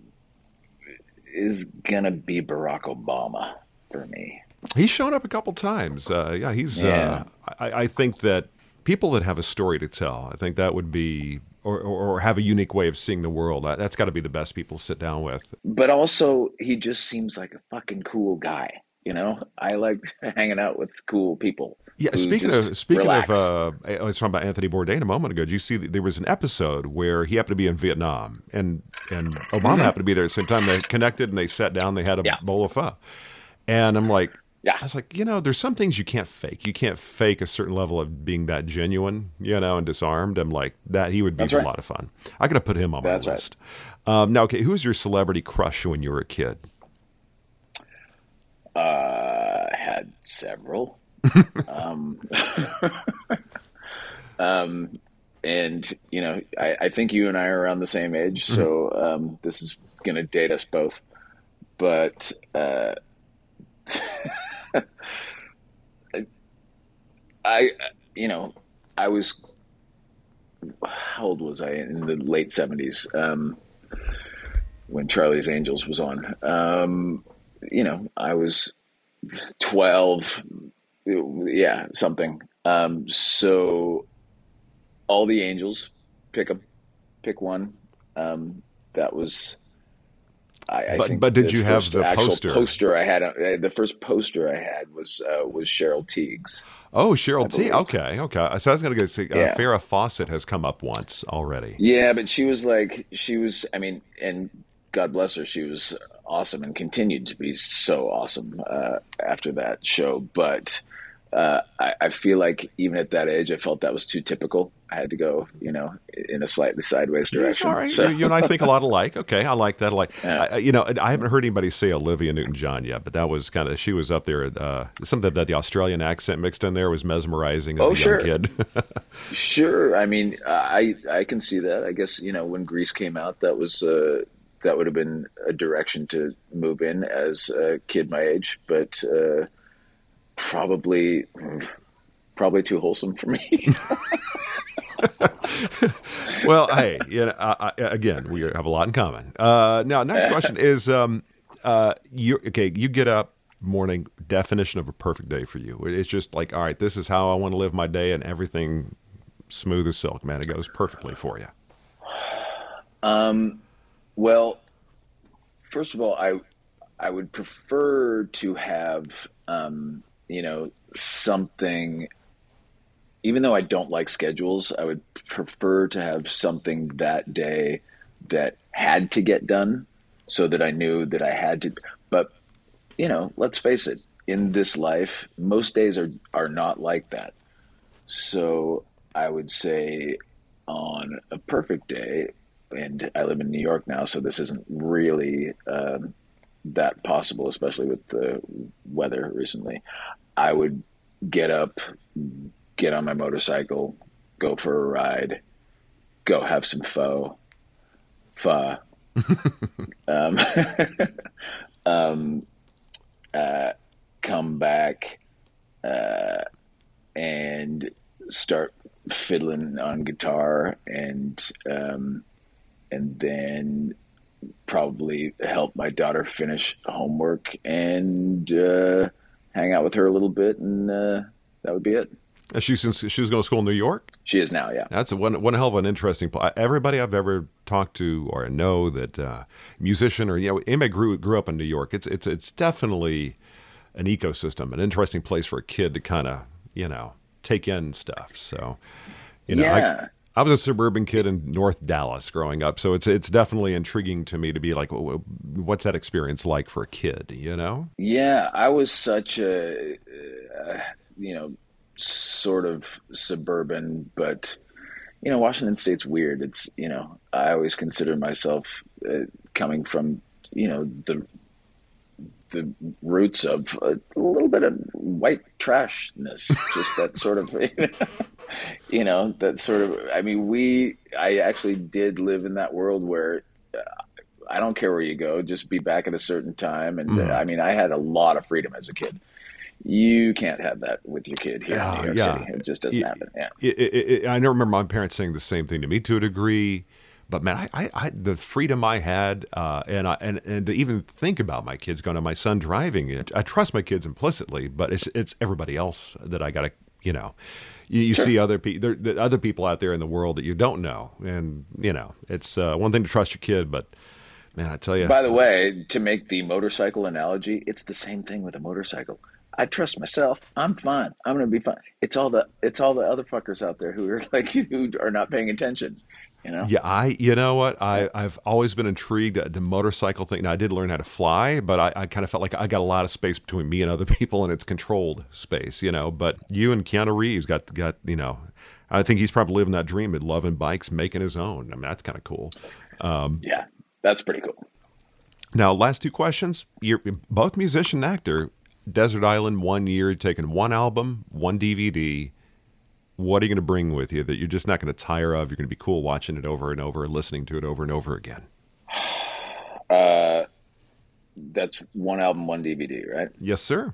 is gonna be Barack Obama for me. He's shown up a couple times. I think that people that have a story to tell, I think that would be, or have a unique way of seeing the world. That's got to be the best people to sit down with. But also, he just seems like a fucking cool guy. I like hanging out with cool people. Yeah, speaking of, I was talking about Anthony Bourdain a moment ago. Did you see there was an episode where he happened to be in Vietnam and Obama happened to be there at the same time. They connected and they sat down. They had a bowl of pho, and I'm like, I was like, there's some things you can't fake. You can't fake a certain level of being that genuine, and disarmed. I'm like that. He would be a lot of fun. I could have put him on my list. Now, okay, who was your celebrity crush when you were a kid? Had several. And I think you and I are around the same age, so this is going to date us both. But I was, how old was I in the late 70s when Charlie's Angels was on? I was 12. Yeah, something. So all the Angels, pick one. That was, I think. But did you have the poster I had? The first poster I had was Cheryl Tiegs. Oh, Cheryl Tiegs. Okay. So I was going to say Farrah Fawcett has come up once already. Yeah, but she was, and God bless her, she was awesome and continued to be so awesome after that show. But I feel like even at that age, I felt that was too typical. I had to go, in a slightly sideways direction. All right. So. You and I think a lot alike. Okay, I like that. I haven't heard anybody say Olivia Newton-John yet, but that was she was up there. Something that the Australian accent mixed in there was mesmerizing as a young kid. Sure. I mean, I can see that. I guess, when Grease came out, that would have been a direction to move in as a kid my age, but probably too wholesome for me. Well, hey, again, we have a lot in common. Now, next question is, you get up morning, definition of a perfect day for you. It's just like, all right, this is how I want to live my day, and everything smooth as silk, man. It goes perfectly for you. Well, first of all, I would prefer to have, something, even though I don't like schedules, I would prefer to have something that day that had to get done so that I knew that I had to. But, let's face it, in this life, most days are not like that. So I would say on a perfect day, and I live in New York now, so this isn't really that possible, especially with the weather recently. I would get up, get on my motorcycle, go for a ride, go have some pho, come back and start fiddling on guitar, and then probably help my daughter finish homework and hang out with her a little bit, and that would be it. She was going to school in New York? She is now, yeah. That's one hell of an interesting place. Everybody I've ever talked to or know that musician or anybody grew up in New York, it's definitely an ecosystem, an interesting place for a kid to kind of, take in stuff. So, Yeah. I was a suburban kid in North Dallas growing up, so it's definitely intriguing to me to be like, what's that experience like for a kid, Yeah, I was such sort of suburban, but, Washington State's weird. It's, I always consider myself coming from, the roots of a little bit of white trashness, just that sort of, that sort of, I actually did live in that world where I don't care where you go, just be back at a certain time. And I had a lot of freedom as a kid. You can't have that with your kid here in New York City. It just doesn't happen. Yeah. I remember my parents saying the same thing to me to a degree. But man, I the freedom I had, and to even think about my kids going to my son driving it, I trust my kids implicitly, but it's everybody else that I got to, you Sure. see other people out there in the world that you don't know, and it's one thing to trust your kid, but man, I tell you. By the way, to make the motorcycle analogy, it's the same thing with a motorcycle. I trust myself. I'm fine. I'm going to be fine. It's all the other fuckers out there who are not paying attention. Yeah, you know what? I've always been intrigued at the motorcycle thing. Now, I did learn how to fly, but I kind of felt like I got a lot of space between me and other people, and it's controlled space, But you and Keanu Reeves got I think he's probably living that dream of loving bikes, making his own. I mean, that's kind of cool. Yeah, that's pretty cool. Now, last two questions. You're both musician and actor. Desert Island, 1 year, taking one album, one DVD. What are you going to bring with you that you're just not going to tire of? You're going to be cool watching it over and over, listening to it over and over again. That's one album, one DVD, right? Yes, sir.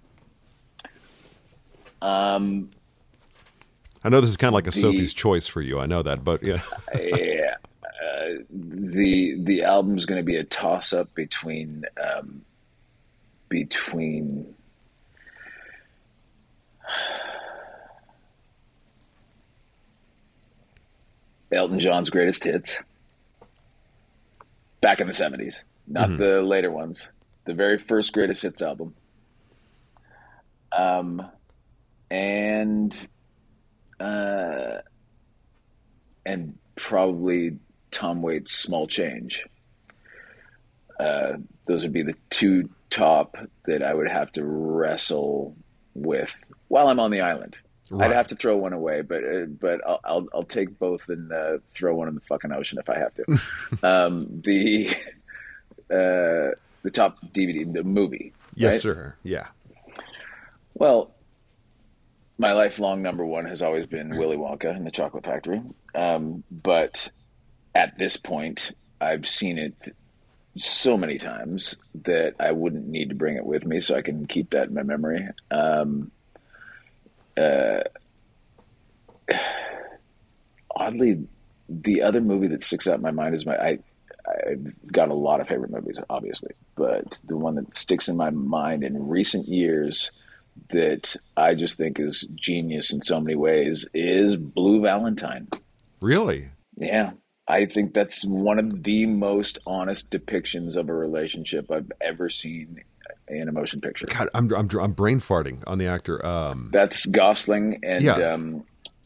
I know this is kind of like a Sophie's Choice for you. I know that, but yeah. Yeah. The album's going to be a toss-up between Elton John's greatest hits back in the 70s, not the later ones, the very first greatest hits album. And probably Tom Waits' Small Change. Those would be the two top that I would have to wrestle with while I'm on the island. Right. I'd have to throw one away, but I'll take both and throw one in the fucking ocean if I have to. The top DVD, the movie. Yes, right? sir. Yeah. Well, my lifelong number one has always been Willy Wonka and the Chocolate Factory. But at this point, I've seen it so many times that I wouldn't need to bring it with me, so I can keep that in my memory. Oddly, the other movie that sticks out in my mind is I've got a lot of favorite movies, obviously, but the one that sticks in my mind in recent years that I just think is genius in so many ways is Blue Valentine. Really? Yeah. I think that's one of the most honest depictions of a relationship I've ever seen in a motion picture. God, I'm brain farting on the actor. That's Gosling and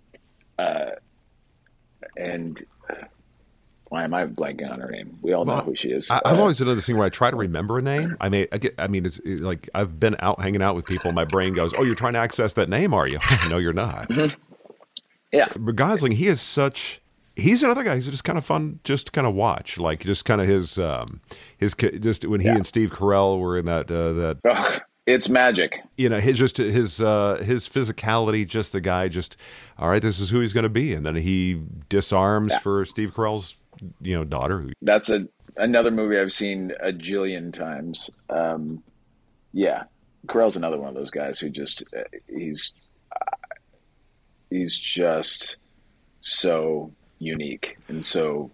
why am I blanking on her name? We all know who she is. I've always done this thing where I try to remember a name. It's like I've been out hanging out with people. My brain goes, "Oh, you're trying to access that name, are you?" No, you're not. Mm-hmm. Yeah, but Gosling, he's another guy who's just kind of fun, just to kind of watch. Like just kind of his just when he and Steve Carell were in that. It's magic. His physicality, just the guy, just all right. This is who he's going to be, and then he disarms for Steve Carell's daughter. That's another movie I've seen a jillion times. Carell's another one of those guys who just he's just so unique, and so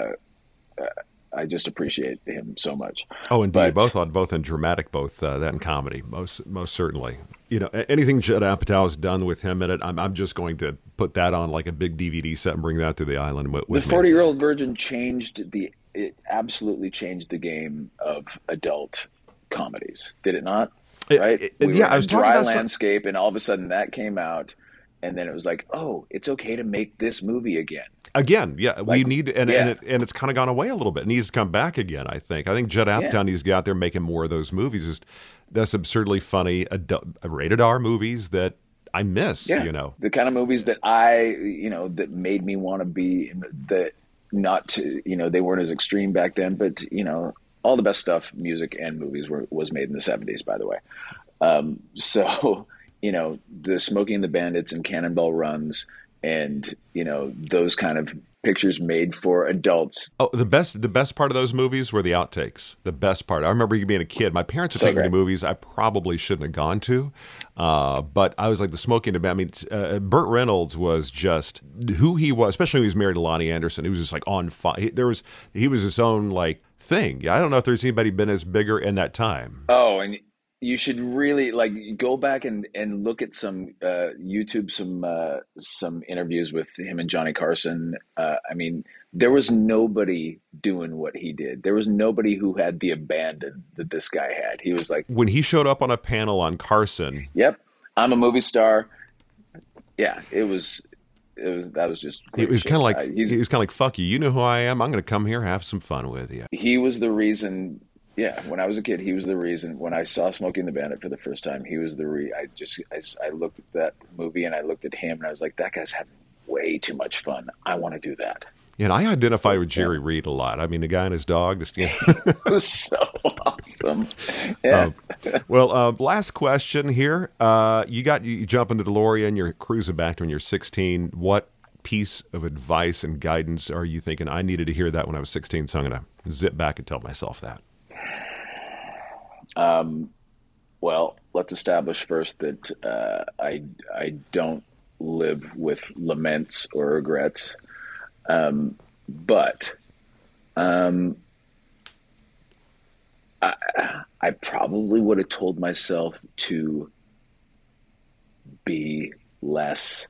I just appreciate him so much. Oh, indeed, both in dramatic, that and comedy, most certainly. anything Judd Apatow has done with him in it, I'm just going to put that on like a big DVD set and bring that to the island with The 40-Year-Old Virgin it absolutely changed the game of adult comedies, did it not? Right? I was talking about landscape, and all of a sudden that came out, and then it was like, oh, it's okay to make this movie again. We need, and it's kind of gone away a little bit. It needs to come back again. I think Judd Apatow needs to get out there making more of those movies. That's absurdly funny, rated R movies that I miss. The kind of movies that that made me want to be they weren't as extreme back then, but all the best stuff, music and movies was made in the 70s, by the way. The Smokey and the Bandits and Cannonball Runs and, those kind of pictures made for adults. Oh, the best part of those movies were the outtakes. The best part. I remember being a kid. My parents would take me to movies I probably shouldn't have gone to. But I was like the Smokey and the Bandits. Burt Reynolds was just who he was, especially when he was married to Lonnie Anderson. He was just like on fire. He was his own like thing. I don't know if there's anybody been as bigger in that time. Oh, and you should really go back and look at some YouTube, some interviews with him and Johnny Carson. There was nobody doing what he did. There was nobody who had the abandon that this guy had. He was like, when he showed up on a panel on Carson. Yep, I'm a movie star. Yeah, that was just great. It was kind of like he was kind of like, fuck you. You know who I am. I'm going to come here, have some fun with you. He was the reason. Yeah, when I was a kid, he was the reason. When I saw Smokey and the Bandit for the first time, he was I looked at that movie and I looked at him and I was like, that guy's having way too much fun. I want to do that. Yeah, and I identify with Jerry Reed a lot. I mean, the guy and his dog. It was so awesome. Yeah. Last question here. You jump into DeLorean, you're cruising back to when you're 16. What piece of advice and guidance are you thinking, I needed to hear that when I was 16, so I'm going to zip back and tell myself that? Well, let's establish first that I don't live with laments or regrets, but I probably would have told myself to be less.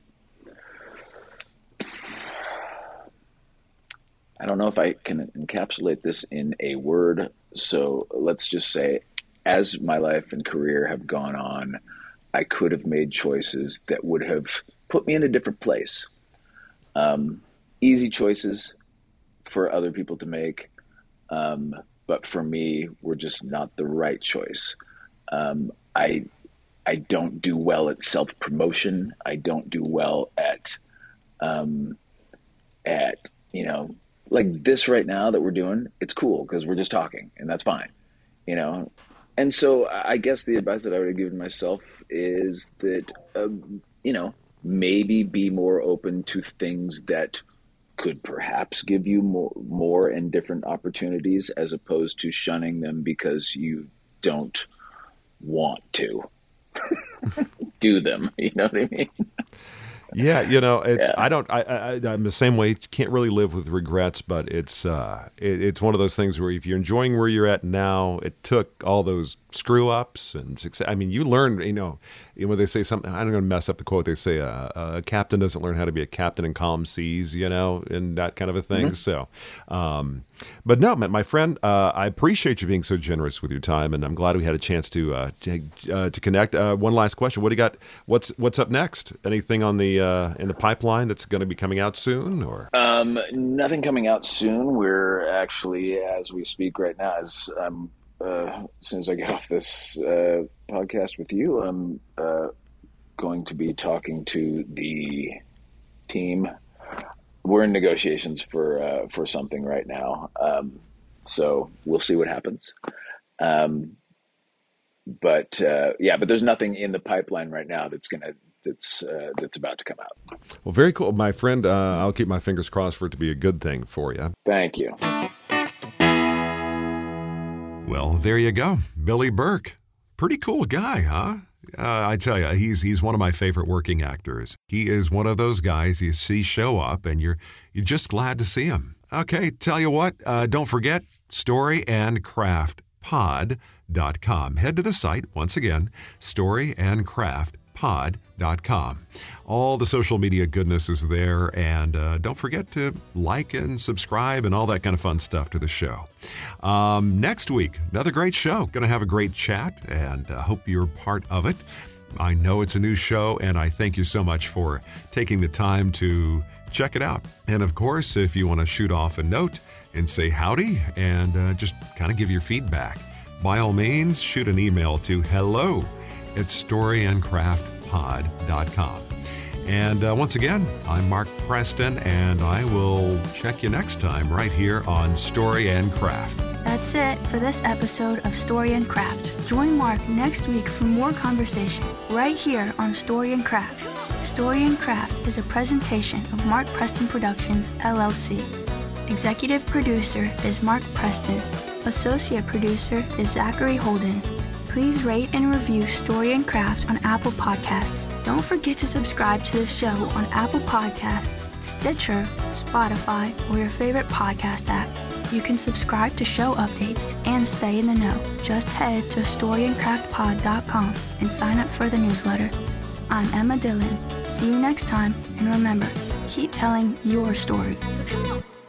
I don't know if I can encapsulate this in a word, so let's just say, as my life and career have gone on, I could have made choices that would have put me in a different place. Easy choices for other people to make, but for me, were just not the right choice. I don't do well at self-promotion. I don't do well at like this right now that we're doing. It's cool because we're just talking, and that's fine, And so I guess the advice that I would have given myself is that, maybe be more open to things that could perhaps give you more and different opportunities, as opposed to shunning them because you don't want to do them. You know what I mean? Yeah, I'm the same way. Can't really live with regrets, but it's one of those things where if you're enjoying where you're at now, it took all those screw ups and success. I mean, you learn, when they say something, I'm going to mess up the quote. They say a captain doesn't learn how to be a captain in calm seas, and that kind of a thing. Mm-hmm. So, but no, my friend, I appreciate you being so generous with your time, and I'm glad we had a chance to connect. One last question: what do you got? What's up next? Anything on the in the pipeline that's going to be coming out soon, or nothing coming out soon? We're actually, as we speak right now, as soon as I get off this podcast with you, I'm going to be talking to the team. We're in negotiations for something right now, so we'll see what happens. But there's nothing in the pipeline right now that's about to come out. Well, very cool, my friend. I'll keep my fingers crossed for it to be a good thing for you. Thank you. Well, there you go. Billy Burke. Pretty cool guy, huh? I tell you, he's one of my favorite working actors. He is one of those guys you see show up and you're just glad to see him. Okay, tell you what, don't forget, Story and Craft. storyandcraftpod.com. Head to the site, once again, storyandcraftpod.com. All the social media goodness is there, and don't forget to like and subscribe and all that kind of fun stuff to the show. Next week, another great show. Going to have a great chat, and hope you're part of it. I know it's a new show, and I thank you so much for taking the time to check it out. And of course, if you want to shoot off a note and say howdy and just kind of give your feedback, by all means, shoot an email to hello@storyandcraftpod.com. And once again, I'm Mark Preston, and I will check you next time right here on Story and Craft. That's it for this episode of Story and Craft. Join Mark next week for more conversation right here on Story and Craft. Story and Craft is a presentation of Mark Preston Productions, LLC. Executive producer is Mark Preston. Associate producer is Zachary Holden. Please rate and review Story and Craft on Apple Podcasts. Don't forget to subscribe to the show on Apple Podcasts, Stitcher, Spotify, or your favorite podcast app. You can subscribe to show updates and stay in the know. Just head to storyandcraftpod.com and sign up for the newsletter. I'm Emma Dillon. See you next time, and remember, keep telling your story.